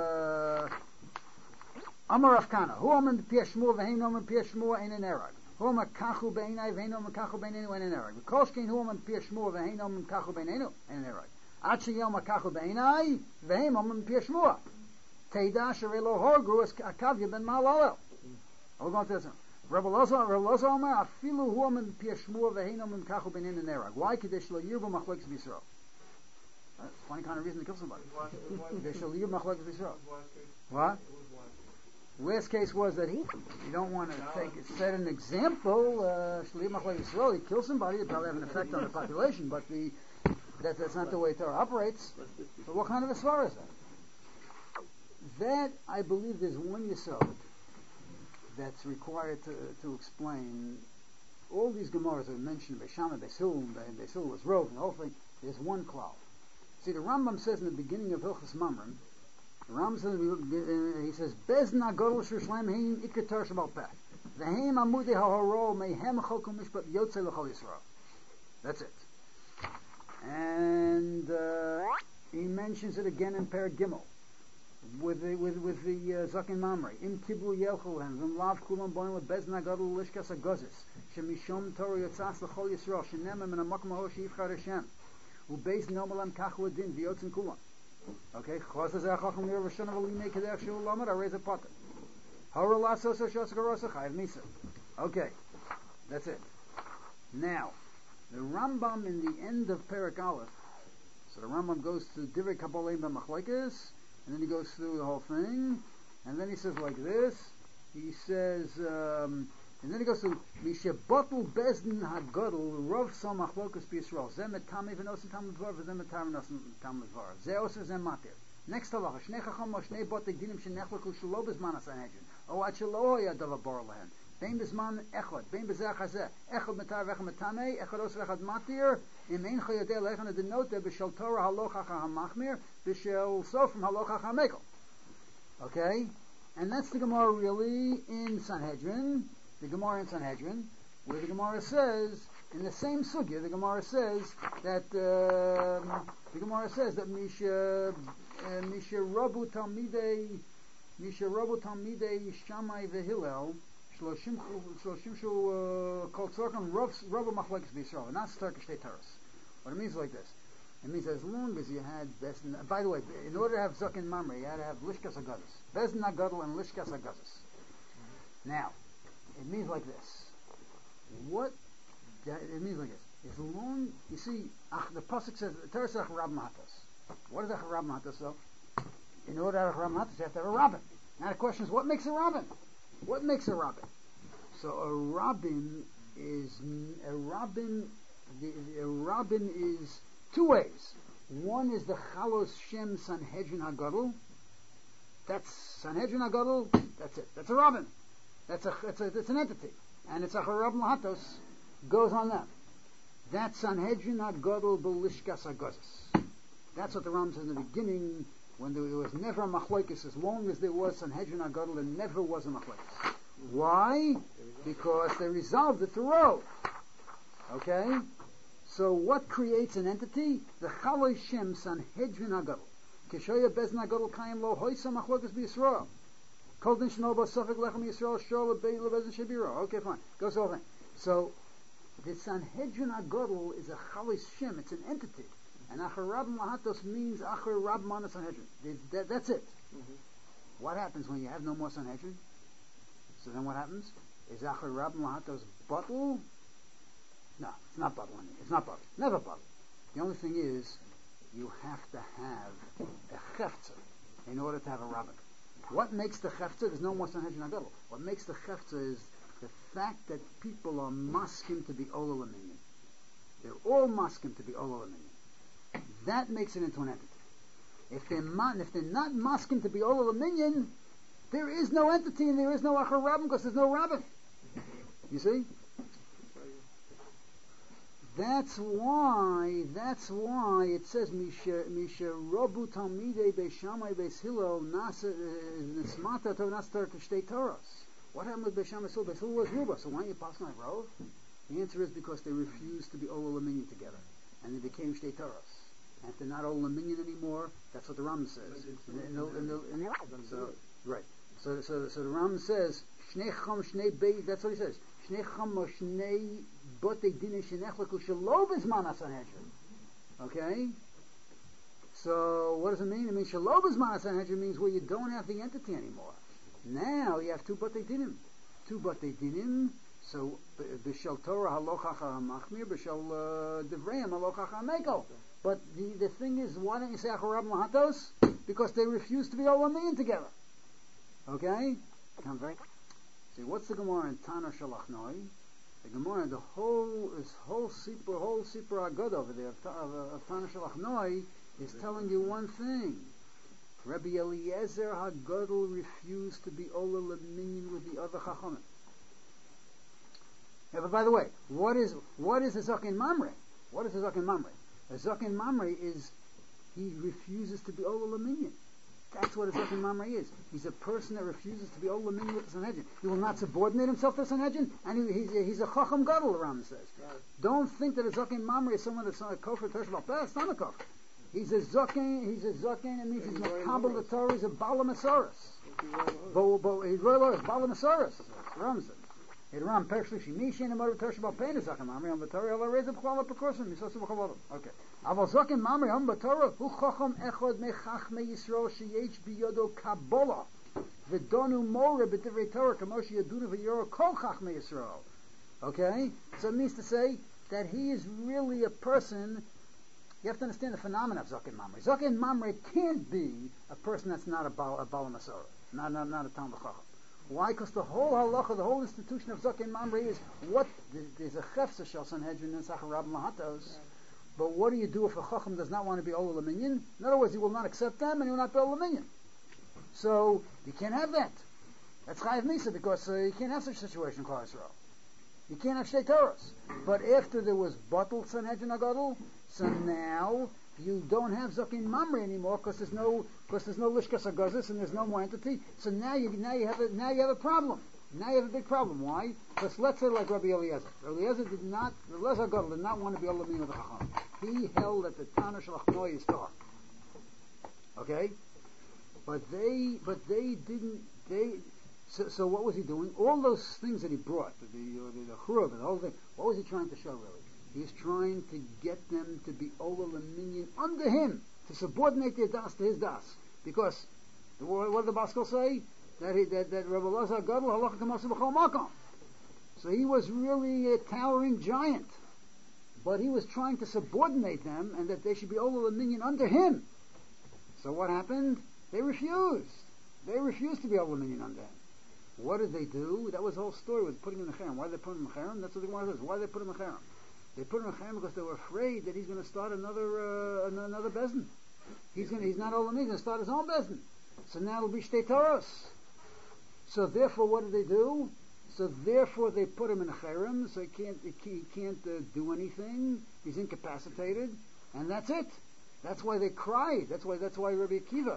Amar Rav Kana, Hu Amar Pia Shmua v'Hein Amar Pia Shmua Ein an Erag. Hu Amar Kachu Beinai v'Hein Amar Kachu Beinenu Ein an Erag. V'Kolshkein Hu Amar Pia Shmua v'Hein Amar Kachu Beinenu Ein an Erag. Ad Sheyom Amar Kachu Beinai v'Hein Amar Pia Shmua. Teida Sherei Lo Horgu Es Akavya Ben Mahalalel. We're going to this one. Rabbi Loza, Rabbi Loza Amar Afilu Hu Amar Pia Shmua v'Hein Amar Kachu Beinenu Ein an Erag. Why? Kadesh Lo Yirbu Machlokes B'Yisrael. That's a funny kind of reason to kill somebody. They shall leave Machlokes B'Yisrael. What? The last case was that he, you don't want to take, set an example, uh, Shaliach Machlokes B'Yisrael, he kills somebody, it probably have an effect on the population, but the, that, that's not the way Torah operates. So what kind of a svara is that? That, I believe, there's one yesod that's required to, to explain all these Gemaras that are mentioned by Shammai, Beis Hillel, Beis Hillel was Rov, and the whole thing. There's one klal. See, the Rambam says in the beginning of Hilchos Mamrim, the Rambam says, he says, Bezna Godel Shushlaim Hein Ikatar Shabal Peh. Vehem Amudei HaHoro Mehem Chokum Mishpat Yotzei L'Chol Yisrael. That's it. And uh, he mentions it again in Perek Gimel with the with with the uh, Zaken Mamre. Im Kiblu Yelchul Hem Vim Lav Kulam Boim Bezna Godel Lishkas Agozis Shemishom Torah Yotzas L'Chol Yisrael Shenem Min HaMakom HaHo Sheivchar Hashem. Ubeis nomalam kachu adin v'yotzin kulam. Okay, Chos Zeh Chacham Yer V'Shana V'Limei Kedech Shul Lamed Arez Potter. Hora Lasso So Shos Garosa Chayav Misa. Okay, that's it. Now, the Rambam in the end of Perek Aleph, so the Rambam goes to Divrei Kabbalah B'Machlekes, and then he goes through the whole thing, and then he says like this. He says, um, and then he goes to Misha Bottle Bezdin Hagodl Rov Sam Machlokas B'Yisrael Zem Etami V'Nosim Tam Dvar V'Zem Etami V'Nosim Tam Dvar Ze Oser Zem Matir. Next halacha Shnei Chacham Mo Shnei Botek Dinim Shenechleku Shelo B'Zman Hasanhedrin O Ad Shelo Hoya Davar Bar Lehen Bein B'Zman Echad Bein B'Zeh Chazeh Echad Metar V'Echad Metame Echad Oser Echad Matir Im Ein Chayodei Lechen Adenote B'Shel Torah Halocha HaMachmir B'Shel Sofrim Halocha HaMekel. Okay, and that's the Gemara really in Sanhedrin, the Gemara in Sanhedrin, where the Gemara says, in the same sugya, the Gemara says that um, the Gemara says that Misha uh, Misha Rabu Talmidei Misha Rabu Talmidei Shammai VeHillel Shloshim Shloshim Shu Kol Tzorkan Rabu Machlekes B'Yisrael, and that's Turkish State Taurus. What it means is like this. It means as long as you had Bezin, by the way, in order to have Zakin Mamre, you had to have Lishkas Agadis. Bezin Agadol and Lishkas Agadis. Now, it means like this. What, it means like this. As long, you see, the Pasuk says, Teresach Rab Mahatos. What is a Rab Mahatos though? In order to have a Rab Mahatos, you have to have a Rabbin. Now the question is, what makes a Rabbin? What makes a Rabbin? So a Rabbin is, a Rabbin, a Rabbin is, two ways. One is the Chalos Shem Sanhedrin Hagadol. That's Sanhedrin Hagadol. That's it. That's a Rabbin. That's a. It's a. It's an entity, and it's a Harab Lahatos. Goes on them. That's Sanhedrin Hagadol B'Lishkas Hagazos. That's what the Rambam says in the beginning, when there was never a machlokes. As long as there was Sanhedrin Hagadol, there never was a machlokes. Why? Because they resolved it through Rov. Okay. So what creates an entity? The Chaloi Shem Sanhedrin Hagadol. Kishoya Bezin Hagadol Kayim Lo Hoysa Machlokas B'Yisrael. Kol Din Shno Bo Sofek Lechem Yisrael Shor Lebei Lebezin Shebiro. Okay, fine. Goes the whole thing. So the Sanhedrin Hagadol is a Chaloi Shem. It's an entity. And Achar Rab Mahatos means Achar Rab Mana Sanhedrin. That, that's it. Mm-hmm. What happens when you have no more Sanhedrin? So then what happens? Is Achar Rab Mahatos bottle? No, it's not bottling. It's not bottling. Never bottle. The only thing is, you have to have a chefzer in order to have a rabbin. What makes the chefzer? There's no more Sanhedrin Hagadol. What makes the chefzer is the fact that people are maskim to be ola l'minyan. They're all maskim to be ola l'minyan. That makes it into an entity. If they're ma- if they're not maskim to be ola l'minyan, there is no entity and there is no achar rabbin because there's no rabbin. You see? That's why, that's why it says, Misha, Misha, Robu Talmidei Beishamai Beis Hillel, Nismata to Nastar Kishtei Toros. What happened with Beishamai Hillel? Beis Hillel was Ruba, so why are you passing like Rov? The answer is because they refused to be Ola Laminyan together, and they became Shtei Toros. And if they're not Ola Laminyan anymore, that's what the Ram says. And the, and the, and the, so, right. So, so, so the Ram says, Shnei Cham, Shnei Beis, that's what he says. Shnei Cham, Shnei Botek Dinim Shenechleku Shelo B'Zman HaSanhedrin. Okay? So, what does it mean? It means Shelo B'Zman HaSanhedrin means where you don't have the entity anymore. Now you have two Botek Dinim. Two Botek Dinim, so B'Shel Torah Halocha HaMachmir, B'Shel Devreim Halocha HaMekel. But the, the thing is, why don't you say Acharab Mahatos? Because they refuse to be all one million together. Okay? Come very. See, what's the Gemara in Tana Shalach Noi? The Gemara, the whole, this whole Sipur, whole Sipur Agad over there of, of, of Tana Shalach Noi is telling you one thing. Rabbi Eliezer HaGadol refused to be Ola L'minyan with the other Chachamim. Yeah, but by the way, what is what is a Zakin Mamre? What is a Zakin Mamre? A Zakin Mamre is he refuses to be Ola L'minyan. That's what a Zakin Mamre is. He's a person that refuses to be Ola L'minyan with the Sanhedrin. He will not subordinate himself to the Sanhedrin, and he, he's, a, he's a Chacham Gadol, Ram says. Right. Don't think that a Zakin Mamre is someone that's a kofar Tershbal Peh. It's not a kofar. He's a Zakin, he's a Zakin, it means he's a Kabbalah the Torah, he's a Bala Masaris. He's Bala Masaris, Ram says. Ram Pershlishi Mishi and Amar Tersh Bal Pain Zakan Mamri on Batorah Allah Reza B'Klal Perkursim Misos B'Chavodom. Okay. Aval Zakan Mamri on Batorah Hu Chacham Echad Mechachme Yisrael Sheyech Biyodo Kabbalah V'Donu More B'Divrei Torah Kamoshi Yaduna V'Yoro Kol Chachme Yisrael. Okay. So it means to say that he is really a person. You have to understand the phenomenon of Zaken Mamre. Zaken Mamre can't be a person that's not a Baal, a Baal Masora, not, not, not a Talmud Chacham. Why? Because the whole halacha, the whole institution of Zaken Mamre is what, there's a Chefsa Shel Sanhedrin and Sacharab Mahatos, but what do you do if a Chacham does not want to be Ola Laminyan? In other words, he will not accept them and he will not be Ola Laminyan. So, you can't have that. That's Chayav Misa, because uh, you can't have such a situation in Klal Yisrael. You can't have Shtei Torahs. But after there was Batal Sanhedrin Agadol, so now you don't have Zakin Mamre anymore because there's no because there's no Lishkas Agazis and there's no more entity. So now you now you have a now you have a problem. Now you have a big problem. Why? Because let's say like Rabbi Eliezer. Rabbi Eliezer did not Eliezer Agadol did not want to be Olamim with the Chacham. He held that the Tana Shalachnoi is Torah. Okay? But they but they didn't they So, so what was he doing? All those things that he brought, the the, the churah, the whole thing. What was he trying to show really? He's trying to get them to be Ola Laminion under him, to subordinate their das to his das. Because what, what did the Baskel say? That he, that that Rabbi Lazar Gadol halacha k'masu b'chol makom. So he was really a towering giant, but he was trying to subordinate them, and that they should be Ola Laminion under him. So what happened? They refused. They refused to be Ola Laminion under him. What did they do? That was the whole story with putting him in the cherem. Why did they put him in the cherem? That's what they wanted to do. Why did they put him in the cherem? They put him in the cherem because they were afraid that he's going to start another uh, another bezdin. He's going. He's not all he's going to start his own bezdin. So now it'll be shtei Toros. So therefore, what did they do? So therefore, they put him in a cherem. So he can't. He can't uh, do anything. He's incapacitated, and that's it. That's why they cried. That's why. That's why Rabbi Akiva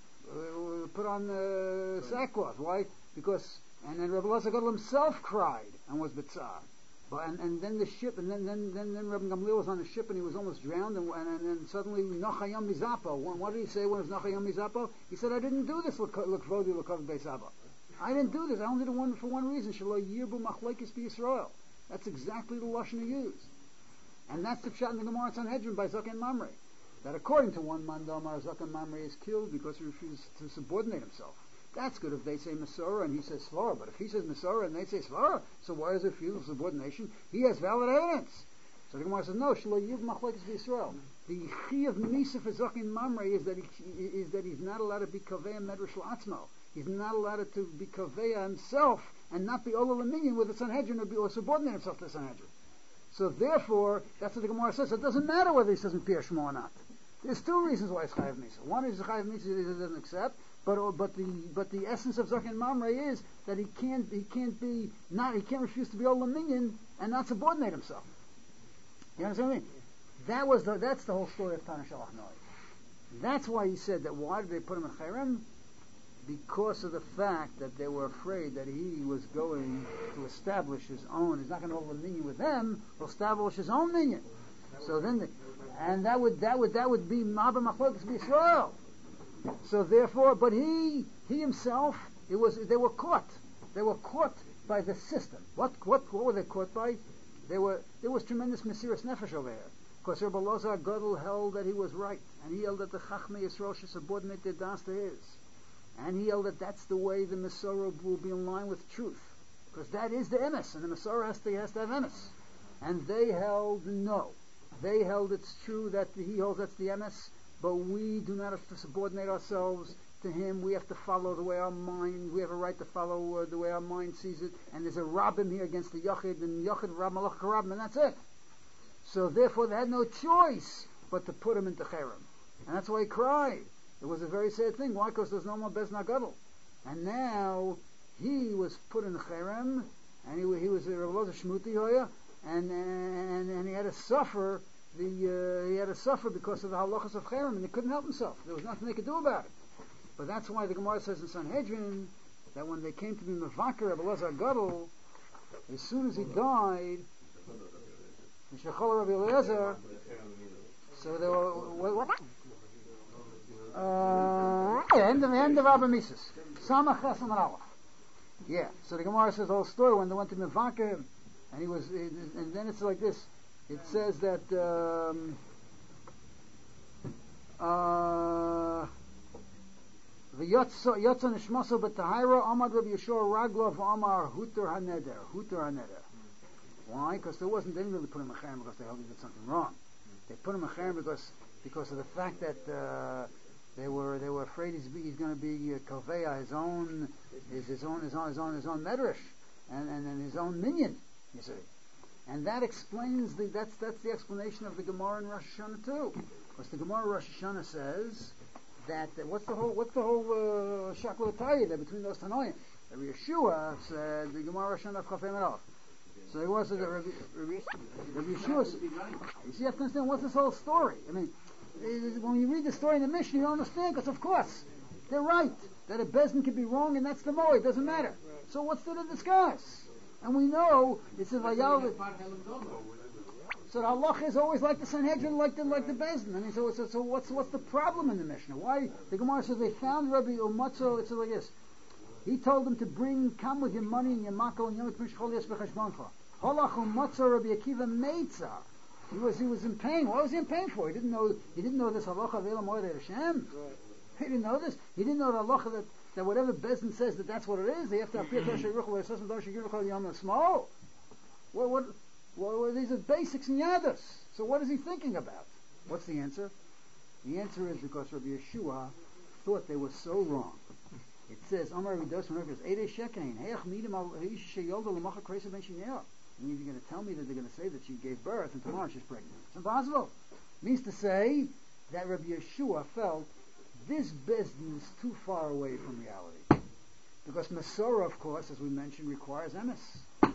uh, put on uh, sackcloth. Why? Because, and then Rabbi Elazar Gadol himself cried and was bitzar. But and, and then the ship, and then then then, then Rabbi Gamliel was on the ship and he was almost drowned, and and, and then suddenly Nachayam Mizapo. What did he say when it was Nachayam Mizapo? He said, "I didn't do this. Look, look, Vodi, look, Beisaba. I didn't do this. I only did it one for one reason. Shelo Yirbu Machlekes B'Yisrael. That's exactly the lashon he used, and that's the pshat in the Gemara Sanhedrin by Zaken Mamre. That according to one mandamar, Zaken Mamre is killed because he refused to subordinate himself. That's good if they say Masorah and he says Svara, but if he says Masorah and they say Svara, so why is it refusal of subordination? He has valid evidence. So the Gemara says, no, Shelo Yiv Machlekes B'Yisrael. The Chi of Misa for Zaken Mamre is that he is that he's not allowed to be Kaveya Medrash L'Atzmo. He's not allowed to be Kaveya himself and not be Ola L'Minyan with the Sanhedrin or, be, or subordinate himself to the Sanhedrin. So therefore, that's what the Gemara says. It doesn't matter whether he says in Pir Shmo or not. There's two reasons why it's Chayav Misa. One is the Chayav Misa he doesn't accept. But but the but the essence of Zaken Mamre is that he can't he can't be not he can't refuse to be Ola Minyan and not subordinate himself. You understand what I mean? That was the that's the whole story of Tana Shalach Noi. That's why he said that. Why did they put him in cherem? Because of the fact that they were afraid that he was going to establish his own. He's not going to Ola Minyan with them. He'll establish his own minyan. So then, the, and that would that would that would be Ma'aber Machlokes B'Yisrael. So therefore, but he, he himself, it was, they were caught. They were caught by the system. What, what, what were they caught by? They were, there was tremendous Mesiras Nefesh over there. Because Rabbi Elazar Gadol held that he was right. And he held that the Chachmei Yisrael should subordinate their das to his. And he held that that's the way the Masorah will be in line with truth. Because that is the emes. And the Masorah has to, has to have emes. And they held no. They held it's true that the, he holds that's the emes. But we do not have to subordinate ourselves to him. We have to follow the way our mind, we have a right to follow uh, the way our mind sees it. And there's a Rabbim here against the Yachid, and Yachid, Rab Malach Rabbim, and that's it. So therefore they had no choice but to put him into Cherem. And that's why he cried. It was a very sad thing. Why? Because there's no more Bez Nagadol. And now he was put in Cherem, and he, he was a Rav Elazar Shmuti Hoya, and, and, and he had to suffer The, uh, he had to suffer because of the halachas of cherem, and he couldn't help himself. There was nothing they could do about it. But that's why the Gemara says in Sanhedrin that when they came to be mevaker Rabbi Elazar Gadol, as soon as he died, Mishachol Rabbi Eliezer, so they were what? what? Uh, end of end of Abba Mises. Samach Chesam and Aleph. Yeah. So the Gemara says the whole story when they went to Mivaka, and he was, and then it's like this. It says that um, uh, the Yotza Nishmaso B'Tahira Amad Rabbi Yeshua Raglov Amar Huter Haneder Huter Haneder. Why? Because there wasn't. They didn't really put him a cherem because they held he did something wrong. They put him a cherem because because of the fact that uh, they were they were afraid he's, he's going to be uh, Koveya, his own his, his own his own his own his own medrash and, and and his own minion. You see. And that explains the that's that's the explanation of the Gemara in Rosh Hashanah too, because the Gemara in Rosh Hashanah says that, that what's the whole what's the whole uh, shaklataya there between those Tanoim? Rabbi Yeshua said the Gemara Rosh Hashanah Chafei Menach. So it was that Rabbi, Rabbi, Rabbi Yeshua. You see, you have to understand what's this whole story. I mean, when you read the story in the Mishnah, you don't understand because of course they're right that a bezin can be wrong and that's the moed. It doesn't matter. So what's there to discuss? And we know it's a vayal. So the halacha is always like the Sanhedrin, like the like the Bezdin. I mean, so, so so what's what's the problem in the Mishnah? Why the Gemara says they found Rabbi Umatzo? It's like this. He told them to bring, come with your money and your mako and your mishchol yesbechashboncha. Holach Umatzo Rabbi Akiva Meitza. He was he was in pain. What was he in pain for? He didn't know he didn't know this halacha v'elam moed Hashem. He didn't know this. He didn't know the halacha that. That whatever Bezdin says that that's what it is, they have to appear to Shayruchel assessment of Shayruchel Yom Small. What what what these are basics in Yadus. So what is he thinking about? What's the answer? The answer is because Rabbi Yeshua thought they were so wrong. It says Amar Rabbi Dos when it Eidei Shekain Heich Midim Al Heish Sheyolda L'Macha Kreisa Ben Shinei. And you're going to tell me that they're going to say that she gave birth and tomorrow she's pregnant. It's impossible. It means to say that Rabbi Yeshua felt this Bezdin is too far away from reality. Because Masorah, of course, as we mentioned, requires emes.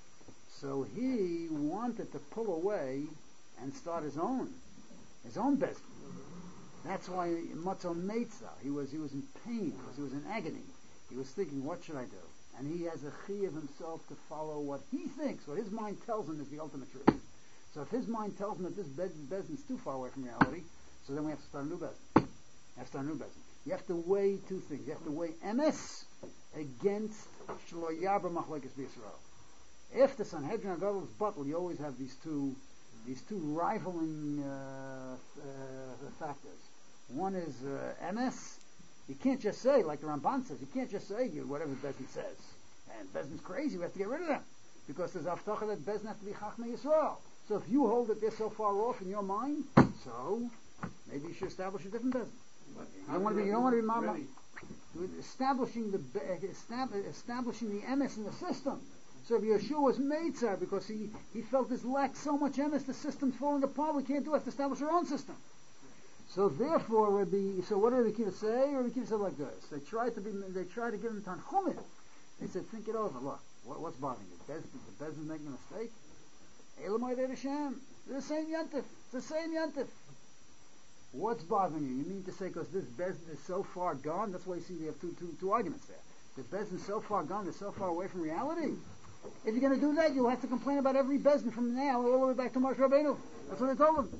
So he wanted to pull away and start his own, his own Bezdin. That's why Matzah Meitzah, he was, he was in pain, because he was in agony. He was thinking, what should I do? And he has a chi of himself to follow what he thinks, what his mind tells him is the ultimate truth. So if his mind tells him that this Bezdin is too far away from reality, so then we have to start a new Bezdin. That's our new business. You have to weigh two things. You have to weigh emes against shlo yabra machlekes b'Yisrael. If the Sanhedrin Gadol is bottled, you always have these two, these two rivaling uh, uh, factors. One is uh, emes. You can't just say, like the Ramban says, you can't just say you whatever Bezdin says. And Bezdin's crazy. We have to get rid of them because there's aftacha that Bezdin has to be chachmei Yisrael. So if you hold that they're so far off in your mind, so maybe you should establish a different Bezdin. I want to be. You don't want to be mama. Establishing the establishing the emes in the system. So if Yeshua was Meitzah because he, he felt this lack so much emes, the system's falling apart. We can't do it. We have to establish our own system. So therefore, Rabbi. So what did Rabbi Kiva say? Rabbi Kiva said like this. They tried to be. They tried to give him tanchumim. They said, think it over. Look, what, what's bothering you? The Bezdin making a mistake. Elamai de Hashem. It's the same yantif. It's the same yantif. What's bothering you? You mean to say because this Bezdin is so far gone? That's why you see they have two, two, two arguments there. The Bezdin is so far gone, they're so far away from reality. If you're going to do that, you'll have to complain about every Bezdin from now all the way back to Moshe Rabbeinu. That's what I told him.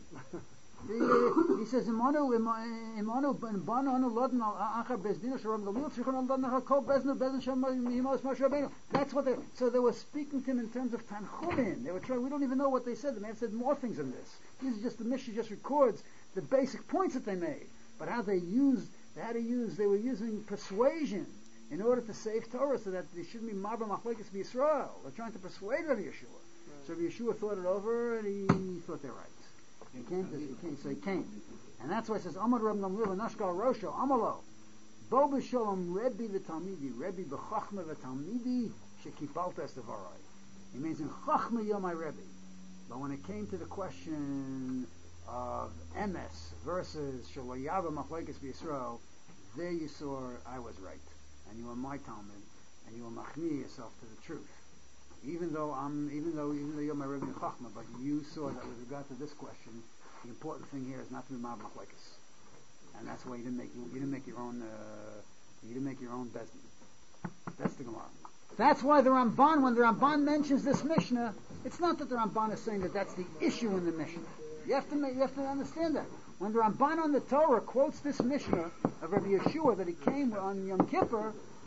he, he says, Imanu, Imanu, Banu, Lodin, Achar Bezdin, Sharam Galil, Shikon, Lodin, Kol Bezdin, Bezdin, Shem, Yimos, Moshe Rabbeinu. That's what they, so they were speaking to him in terms of Tanchumin. They were trying, we don't even know what they said. They may have said more things than this. This is just, the Mishnah just records the basic points that they made, but how they used, they had to use, they were using persuasion in order to save Torah, so that they shouldn't be Mabra Machlekes b'Yisrael. They're trying to persuade Rabbi Yeshua. Right. So Rabbi Yeshua thought it over, and he thought they're right. He came, to, he came, so he came, and that's why it says Amar Reb Gamliel Nashkal Rosho Amalo Bo B'Shalom Rebbe v'Talmidi Rebbe b'Chachma v'Talmidi Shekipalta Estevarai. It means in Chachma Yomai Rebbe. But when it came to the question of emes versus shalayava machlekes b'Yisrael, there you saw I was right, and you were my Talmud, and you were machni yourself to the truth. Even though I'm, even though even though you're my Rebbe Chachma, but you saw that with regard to this question, the important thing here is not to be ma'av machlekes, and that's why you didn't make you, you didn't make your own uh, you didn't make your own Bezdin. That's the Gemara. That's why the Ramban, when the Ramban mentions this Mishnah, it's not that the Ramban is saying that that's the issue in the Mishnah. You have to make, you have to understand that. When the Ramban on the Torah quotes this Mishnah of Rabbi Yeshua that he came on Yom Kippur,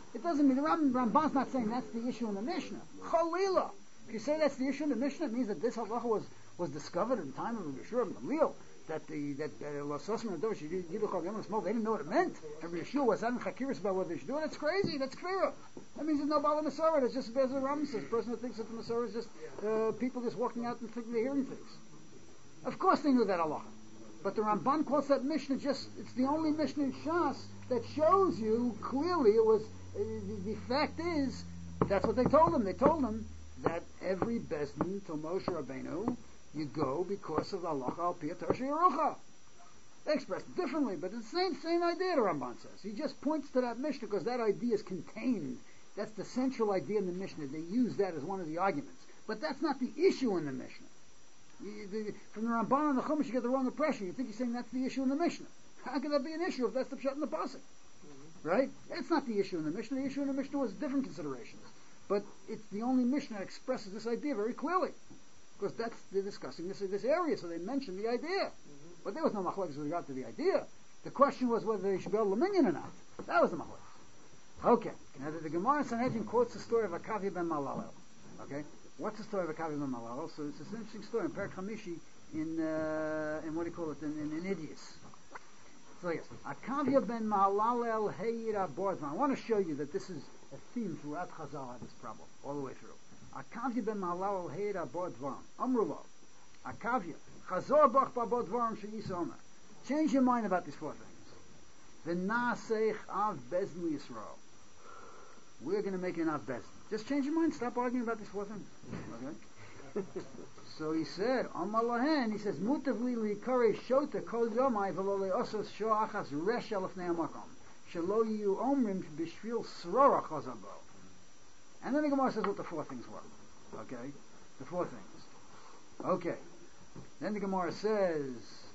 It doesn't mean the Ram, Ramban's not saying that's the issue in the Mishnah. Chalila. If you say that's the issue in the Mishnah, it means that this halacha was, was discovered in the time of Yeshua and Gamliel. That the that Lasosman and Dosh Yiduchal Yom Smoke, they didn't know what it meant. And Yeshua was having chakiris about whether they should do it. That's crazy. That's clear. That means there's no Bala Masorah. It's just as the Ram says, a person who thinks that the Masorah is just uh, people just walking out and thinking they're hearing things. Of course they knew that halacha. But the Ramban calls that Mishnah just, it's the only Mishnah in Shas that shows you clearly it was, uh, the, the fact is, that's what they told him. They told him that every Bezdin to Moshe Rabbeinu, you go because of the halacha al pi Torah Yerucha. They express it differently, but it's the same, same idea, the Ramban says. He just points to that Mishnah because that idea is contained. That's the central idea in the Mishnah. They use that as one of the arguments. But that's not the issue in the Mishnah. You, the, from the Ramban and the Chumash, you get the wrong impression. You think he's saying that's the issue in the Mishnah. How can that be an issue if that's the pshat in the pasuk? Mm-hmm. Right? That's not the issue in the Mishnah. The issue in the Mishnah was different considerations. But it's the only Mishnah that expresses this idea very clearly. Because that's, they're discussing this, this area, so they mentioned the idea. Mm-hmm. But there was no machlokes with regard to the idea. The question was whether they should go Laminion or not. That was the machlokes. Okay. Now the, the Gemara in Sanhedrin quotes the story of Akavia ben Malalel. Okay? What's the story of Akavia ben Malalel? So it's an interesting story in Perek Hamishi in, uh, in what do you call it, in, in, in Idias. So yes, Akavia ben Malalel Heira Bordman. I want to show you that this is a theme throughout Chazal had this problem, all the way through. Akavia ben Malalel Heira Bordvan. Amrulo. Akavia. Chazor bach ba Bordvan she'yisoma. Change your mind about these four things. V'naseich av bezn Yisrael. We're going to make an av bezn. Just change your mind. Stop arguing about these four things. Okay? So he said, Amar Lahen, he says, Mutav li likare shota kol yomai v'lo le'osos sho'achas resh elefnei hamakom. Shelo yiyu omrim b'shvil srora chazabo. And then the Gemara says what the four things were. Okay? The four things. Okay. Then the Gemara says,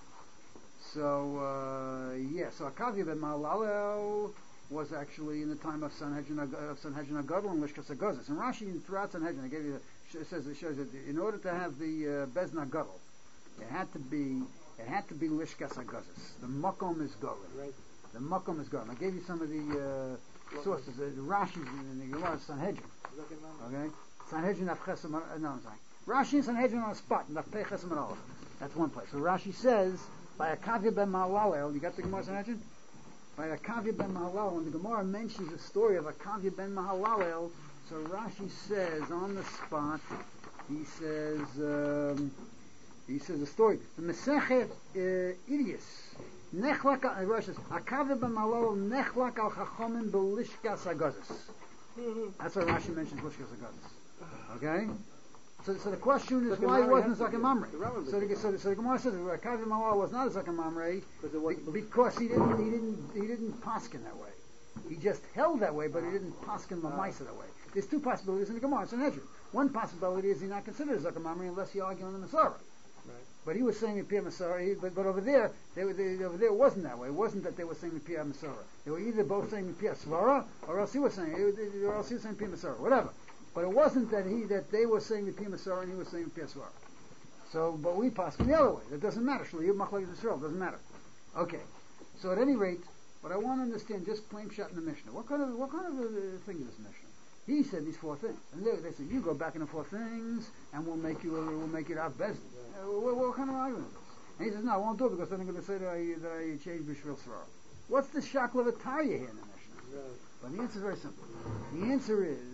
so, uh, yeah, so Akavia ben Malalel was actually in the time of Sanhedrin of Sanhedrin Agadol and Lishkas Agazis. And Rashi throughout Sanhedrin, I gave you the, it says it shows that in order to have the uh, Bezna Agadol, it had to be it had to be Lishkas Agazis. The Makom is Golan. Right. The Makom is Golan. I gave you some of the uh, sources. Uh, Rashi in the Gemara Sanhedrin. Okay, Sanhedrin Afchesam. No, I'm sorry. Rashi and Sanhedrin on a spot in Afchesam and all. That's one place. So Rashi says by Akavia ben Malalel. You got the Gemara Sanhedrin? By Akavia ben Mahalalel, when the Gemara mentions the story of Akavia ben Mahalalel, so Rashi says on the spot, he says, um, he says a story. The Mesechet uh, Idias, Nechlak, Rashi says, Akavia ben Mahalalel, Nechlak al Chachomim belishkas agazis. That's why Rashi mentions lishkas agazis. Okay? So, so the question is why he wasn't a Zaken Mamre. So the, so, the, so the Gemara says Akavia ben Mahalalel was not a Zaken Mamre because he didn't he didn't he didn't paskin that way. He just held that way, but he didn't paskin l'maisa that way. There's two possibilities in the Gemara. It's an Sanhedrin. One possibility is he's not considered a Zaken Mamre unless you argue on the Masorah. Right. But he was saying the Piyah Masorah. But, but over there, they, they, over there it wasn't that way. It wasn't that they were saying the Piyah Masorah. They were either both saying the Piyah Svara, or else he was saying, or else he was saying Piyah Masorah, whatever. But it wasn't that he that they were saying the Piyah Masorah and he was saying the Piyah Svara. So, but we pass the other way. That doesn't matter. Shaliyah Machlekes Yisrael doesn't matter. Okay. So at any rate, what I want to understand, just plain shot in the Mishnah. What kind of what kind of a thing is this Mishnah? He said these four things, and they, they said you go back in the four things, and we'll make you we'll make it out best. Uh, what, what kind of argument is this? And he says, no, I won't do it because then I'm going to say that I that I changed Bishvil Svara. What's the shakla v'tarya here in the Mishnah? Right. But the answer is very simple. The answer is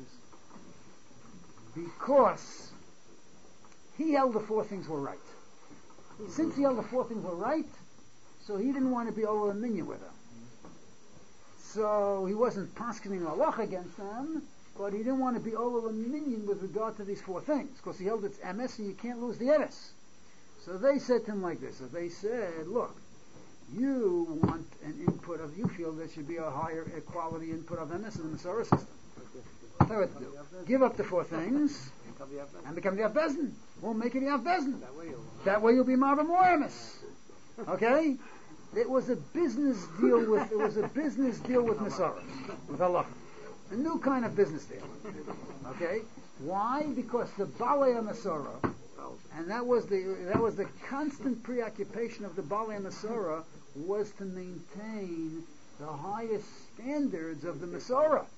because he held the four things were right. Mm-hmm. Since he held the four things were right, so he didn't want to be over a minion with them. So he wasn't paskening halach against them, but he didn't want to be over a minion with regard to these four things, because he held it's emes and you can't lose the emes. So they said to him like this. So they said, look, you want an input of, you feel there should be a higher quality input of emes in the Masorah system. Tell you what to do. Give up the four things and become the Avbezin. We'll make it the Avbezin. That way you'll be Marva more emes. Okay? It was a business deal with it was a business deal with Masorah, with halacha. A new kind of business deal. Okay? Why? Because the Balei Masorah, and that was the that was the constant preoccupation of the Balei Masorah, was to maintain the highest standards of the Masorah.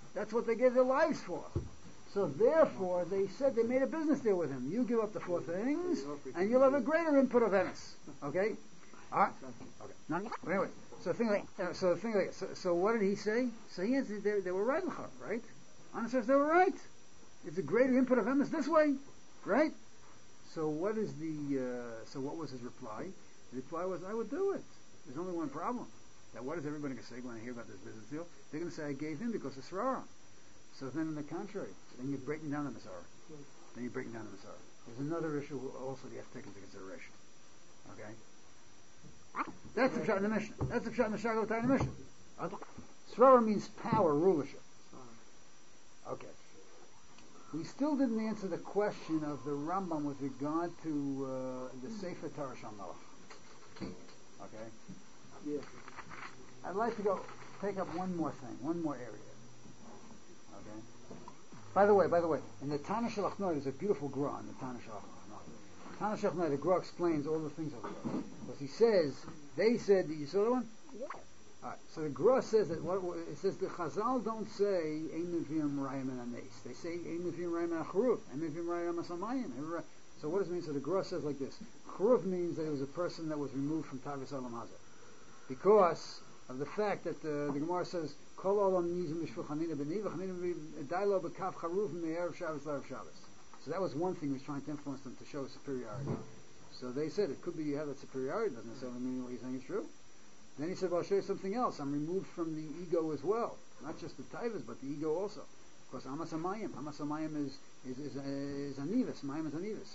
That's what they gave their lives for. So therefore, they said they made a business deal with him. You give up the four things, and you'll have a greater input of Emes. Okay? All right? Okay. Now, but anyway, so thing like, uh, so thing like, so, so what did he say? So he answered, they, they were right, right? Honest says they were right. It's a greater input of Emes this way, right? So what is the? Uh, so what was his reply? The reply was, I would do it. There's only one problem. Now, what is everybody going to say when they hear about this business deal? They're going to say, I gave him because of Sarah. So then, on the contrary, then you're breaking down the Masara. Then you're breaking down the Masara. There's another issue also you have to take into consideration. Okay? That's the shot in the mission. That's the shot in the Shagalatai in the mission. Sarah means power, rulership. Okay. We still didn't answer the question of the Rambam with regard to uh, the Sefer Torah Shalmalach. Okay? Yeah. I'd like to go take up one more thing, one more area. Okay. By the way, by the way, in the Tana Shalach Noy, there's a beautiful Gra in the Tana Shalach Noy. Tana Shalach Noy, the Gra explains all the things over there. Because he says, they said, you saw the one? Yeah. All right, so the Gra says that, what, what, it says the Chazal don't say, Ein Mevim Rayim and Anes. They say, Ein Mevim Rayim and Achruv, Ein Mevim Rayim and Masamayim. So what does it mean? So the Gra says like this. Chruv means that it was a person that was removed from Tavis Olam Hazeh. Because of the fact that uh, the Gemara says, Kol olam nizim mishvu chanina b'ni v'chanina b'dailo b'kav charuv me'erev Shabbos l'erev Shabbos. So that was one thing he was trying to influence them to show superiority. So they said it could be you have that superiority, doesn't necessarily mean what you're saying is true. Then he said, well, I'll show you something else. I'm removed from the ego as well. Not just the taivas, but the ego also. Because amas amayim. Amas amayim is, is, is, uh, is anivas. Mayim is anivas.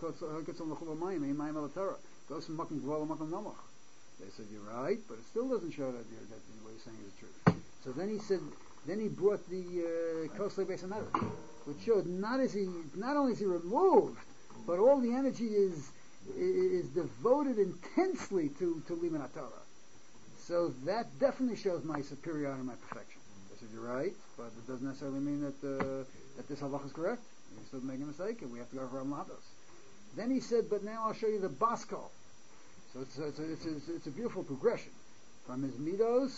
Goes from makam gvol to makam namach. They said, you're right, but it still doesn't show that, you're, that what you're saying is the truth. So then he said, then he brought the Kosle Beis HaMedrash, which showed not is he, not only is he removed, but all the energy is is devoted intensely to, to Liman HaTorah. So that definitely shows my superiority and my perfection. I said, you're right, but it doesn't necessarily mean that uh, that this halach is correct. You're still making a mistake, and we have to go over Ram Lados. Then he said, but now I'll show you the Baskal. So it's, it's, a, it's, a, it's a beautiful progression from his midos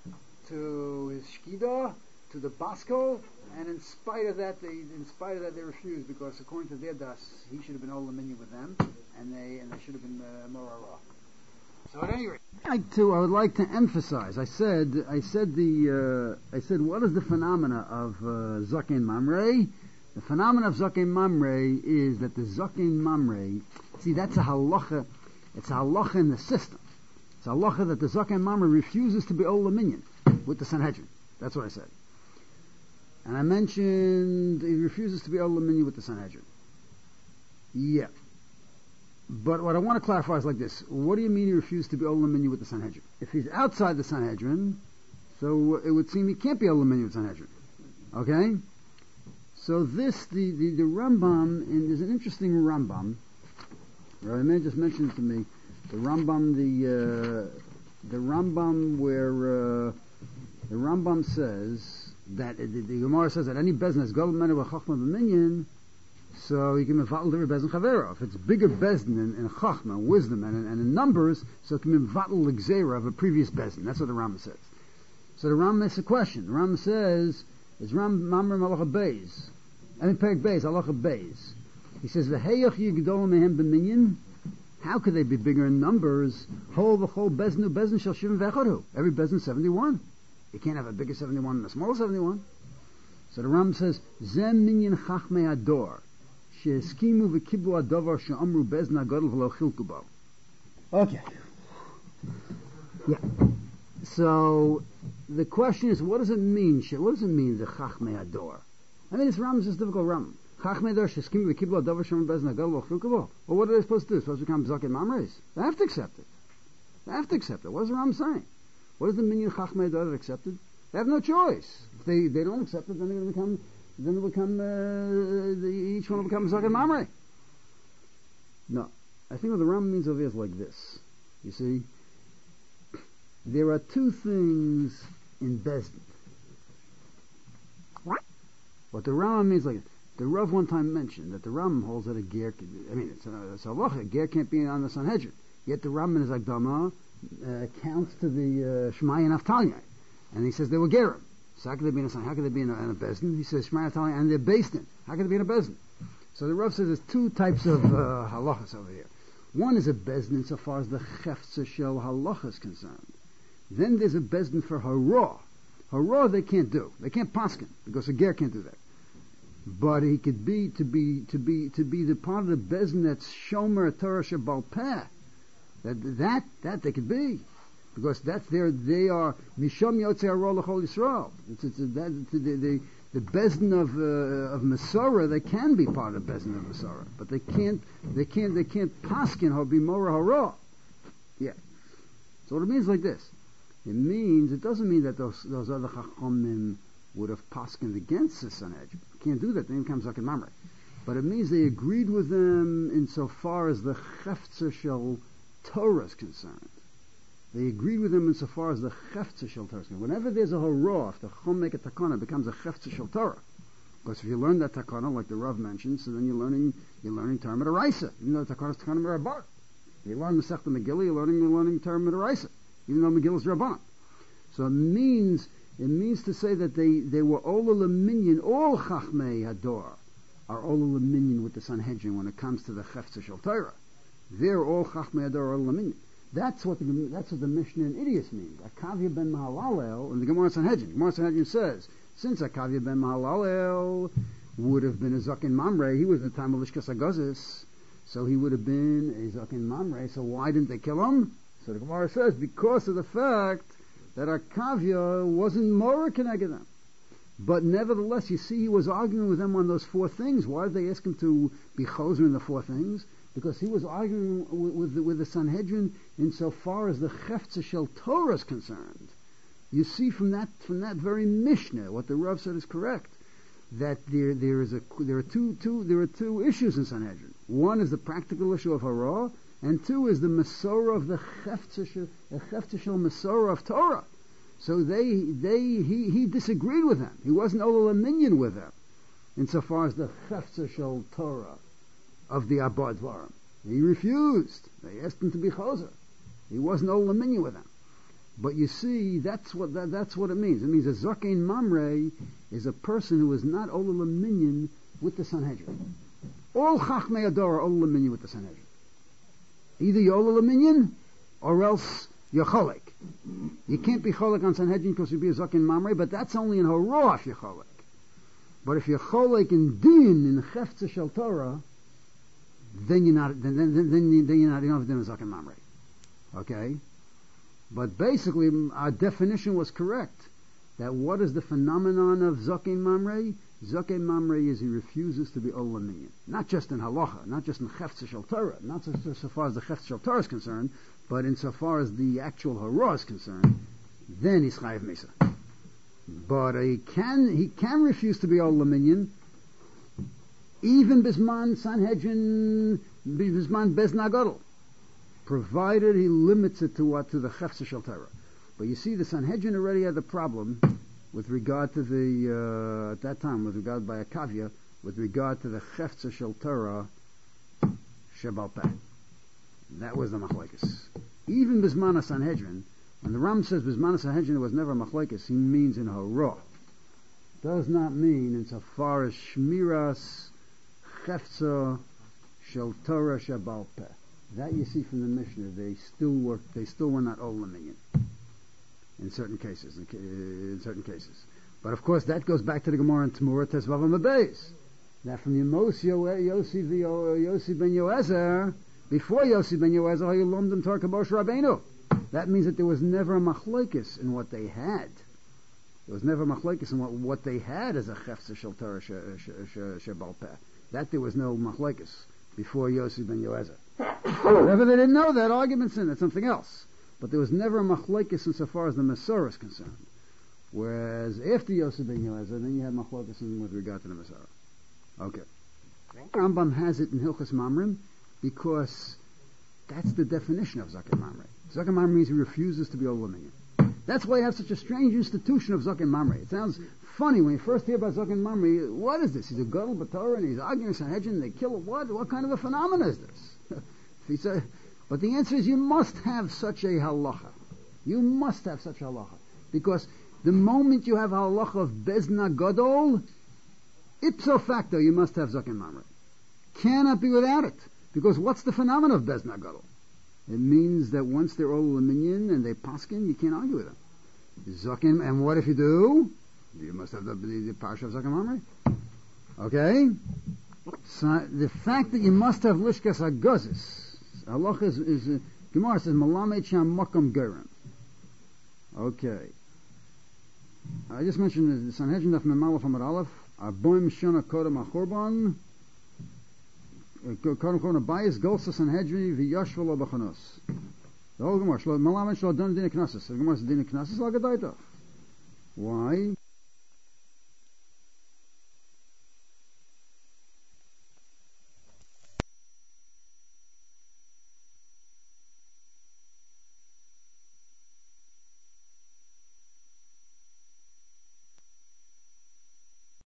to his shkida to the baskol, and in spite of that, they in spite of that they refused because according to their das, he should have been olamini with them, and they and they should have been uh, morara. So at any rate, I like to I would like to emphasize. I said I said the uh, I said what is the phenomena of uh, Zaken Mamre? The phenomena of Zaken Mamre is that the Zaken Mamre. See, that's a halacha. It's a halacha in the system. It's a halacha that the Zaken Mamre refuses to be Ola Minyan with the Sanhedrin. That's what I said. And I mentioned he refuses to be Ola Minyan with the Sanhedrin. Yeah. But what I want to clarify is like this. What do you mean he refused to be Ola Minyan with the Sanhedrin? If he's outside the Sanhedrin, so it would seem he can't be Ola Minyan with the Sanhedrin. Okay? So this, the, the, the Rambam, and there's an interesting Rambam. Rabbi Man just mentioned to me the Rambam, the uh, the Rambam where uh, the Rambam says that the, the Gemara says that any bezin has golden men with chachma b'minyan, so you can mevatel every bezin chavera. If it's bigger bezin in, in chachma, and wisdom, and, and in numbers, so it can mevatel the gzera of a previous bezin. That's what the Rambam says. So the Rambam asks a question. The Rambam says, "Is Ram Mamre Malacha Beis? I mean, Perek Beis, Halacha Beis." He says, "V'heyach yigdol mehem b'minyan." How could they be bigger in numbers? Whole the whole beznu bezin shel shivim v'echadu. Every bezin seventy-one. You can't have a bigger seventy-one and a smaller seventy-one. So the Ram says, "Zem minyan chachmei ador she'eskimu v'kiblu adavar she'amru bezna gadol v'lo chilku bo." Okay. Yeah. So the question is, what does it mean? What does it mean the chachmei ador? I mean, this Ram is just difficult Ram. Well, what are they supposed to do? Supposed to become Zaken Mamres? They have to accept it. They have to accept it. What is the Ram saying? What is the minion Chachmei that accepted? They have no choice. If they, they don't accept it, then they're going to become, then they'll become, uh, the, each one will become Zaken Mamre. No. I think what the Ram means over here is like this. You see? There are two things in Bezdin. What? What the Ram means like this. The Rav one time mentioned that the Ram holds that a ger, I mean, it's a, it's a halacha, a ger can't be on the Sanhedrin. Yet the Ram in his Agdama uh, counts to the uh, Shmai and Avtalya. And he says they were gerim. So how could they be in a, how could they be in a, in a bezdin? He says, Shema Yatali, and they're based in. How could they be in a bezdin? So the Rav says there's two types of uh, halachas over here. One is a bezdin insofar as the chefza shel halacha is concerned. Then there's a bezdin for hara. Hara they can't do. They can't paskin because a ger can't do that. But he could be to be to be to be the part of the bezdin that's shomer Torah shebal peh. That that that they could be. Because that's their, they are misham yotzei hara l'chol Yisrael. It's, it's, that, it's the, the, the bezdin of uh, of Masorah, they can be part of bezdin of Masorah, but they can't they can't they can't paskin or be mora hara. Yeah. So what it means like this. It means it doesn't mean that those those other chachamim would have paskined against the Sanhedrin. Can't do that. They didn't come zaken mamre. But it means they agreed with them insofar as the chefza shel Torah is concerned. They agreed with him insofar as the chefza shel Torah. Whenever there's a hara, if the chum make a takana, it becomes a chefza shel Torah. Because if you learn that takana, like the Rav mentioned, so then you're learning you're learning Torah Midaraisa, even though the takana is takana Mirabar. You learn Masechta Megillah, you're learning you're learning Torah Midaraisa, even though Megillah is Rabbanan. So it means it means to say that they, they were all a minyan, all chachmei hador are all a minyan with the Sanhedrin when it comes to the chefza shel Torah. They're all chachmei hador, all a minyan. That's what the that's what the Mishnah in Idias means. Akavya ben Mahalalel, and the Gemara Sanhedrin. Gemara Sanhedrin says, since Akavya ben Mahalalel would have been a Zaken Mamre, he was in the time of Lishkas Agazis, so he would have been a Zaken Mamre, so why didn't they kill him? So the Gemara says, because of the fact that Akavya wasn't Mora Keneged them. But nevertheless, you see, he was arguing with them on those four things. Why did they ask him to be choser in the four things? Because he was arguing with, with, the, with the Sanhedrin insofar as the chefza shel Torah is concerned. You see from that from that very Mishnah, what the Rav said is correct, that there there is a there are two two there are two issues in Sanhedrin. One is the practical issue of hara, and two is the Masorah of the chefza shel the chefza shel Masorah of Torah. So they they he, he disagreed with them. He wasn't olel minyan with them insofar as the chefza shel Torah of the Abad Dvarim. He refused. They asked him to be choser. He wasn't olel minyan with them. But you see, that's what that, that's what it means. It means a Zaken Mamre is a person who is not olel minyan with the Sanhedrin. All Chachmei Ador are olel minyan with the Sanhedrin. Either you're olel minyan or else you're cholek. You can't be cholek on Sanhedrin because you'd be a Zaken Mamre, but that's only in hara if you're cholek. But if you're cholek in din in chefza shel Torah, then you're not. Then then then, then, then you're not. You don't have din in Zaken Mamre. Okay. But basically, our definition was correct. That what is the phenomenon of Zaken Mamre? Zaken Mamre is he refuses to be olel minyan. Not just in halacha, not just in chefza shel Torah, not so, so, so far as the chefza shel Torah is concerned, but insofar as the actual hara is concerned, then he's chayiv misa. But uh, he can he can refuse to be olel minyan, even bisman Sanhedrin, bisman bez nagadol, provided he limits it to what to the chefza shel Torah. But you see, the Sanhedrin already had the problem with regard to the uh, at that time, with regard by a kavya, with regard to the chefza shel Torah shebal peh. That was the machlekes. Even bisman Sanhedrin, when the Ram says bisman Sanhedrin there was never a machlekes, he means in hara. Does not mean insofar as shmiras chefza shel Torah shebal peh. That you see from the Mishnah, they still were they still were not olel minyan in certain cases. In, in certain cases, but of course that goes back to the Gemara in Temurah Tesvav Mabeis. That from Yemos Yossi the Yossi ben Yoezer, before Yossi ben Yoezer, you lummed them Torah Kabosh Rabbeinu. That means that there was never a machlekes in what they had. There was never a machlekes in what, what they had as a chefza shel Torah shebal peh. That there was no machlekes before Yossi ben Yoezer. Whatever they didn't know, that argument's in, that's something else. But there was never a machlekes insofar as the Masorah is concerned. Whereas after Yosef ben Yoezer, then you had machlekes with regard to the Masorah. Okay. Rambam has it in Hilchos Mamrim because that's the definition of Zaken Mamre. Zaken Mamre means he refuses to be olel minyan. That's why you have such a strange institution of Zaken Mamre. It sounds funny when you first hear about Zaken Mamre. What is this? He's a gadol b'Torah and he's arguing with Sanhedrin. They kill him. What? What kind of a phenomenon is this? He said, but the answer is you must have such a halacha. You must have such a halacha. Because The moment you have halacha of bezna gadol, ipso facto you must have zaken mamre. Cannot be without it. Because what's the phenomenon of bezna gadol? It means that once they're all a minion and they paskin, you can't argue with them. Zaken, and what if you do? You must have the, the, the parsha of zaken mamre. Okay? So the fact that you must have lishkas hagazis, halacha is, is uh, Gemara says malamed sham makam gerim. Okay. I just mentioned the Sanhedrin daf memalef amar aleph. Aboim shana kodem achorban. Kodem kodem abayis golsa Sanhedrin v'yashvelo b'chanos. The whole Gemara shlo malamed shlo don din knesses. The Gemara says din knesses la gadaitach. Why?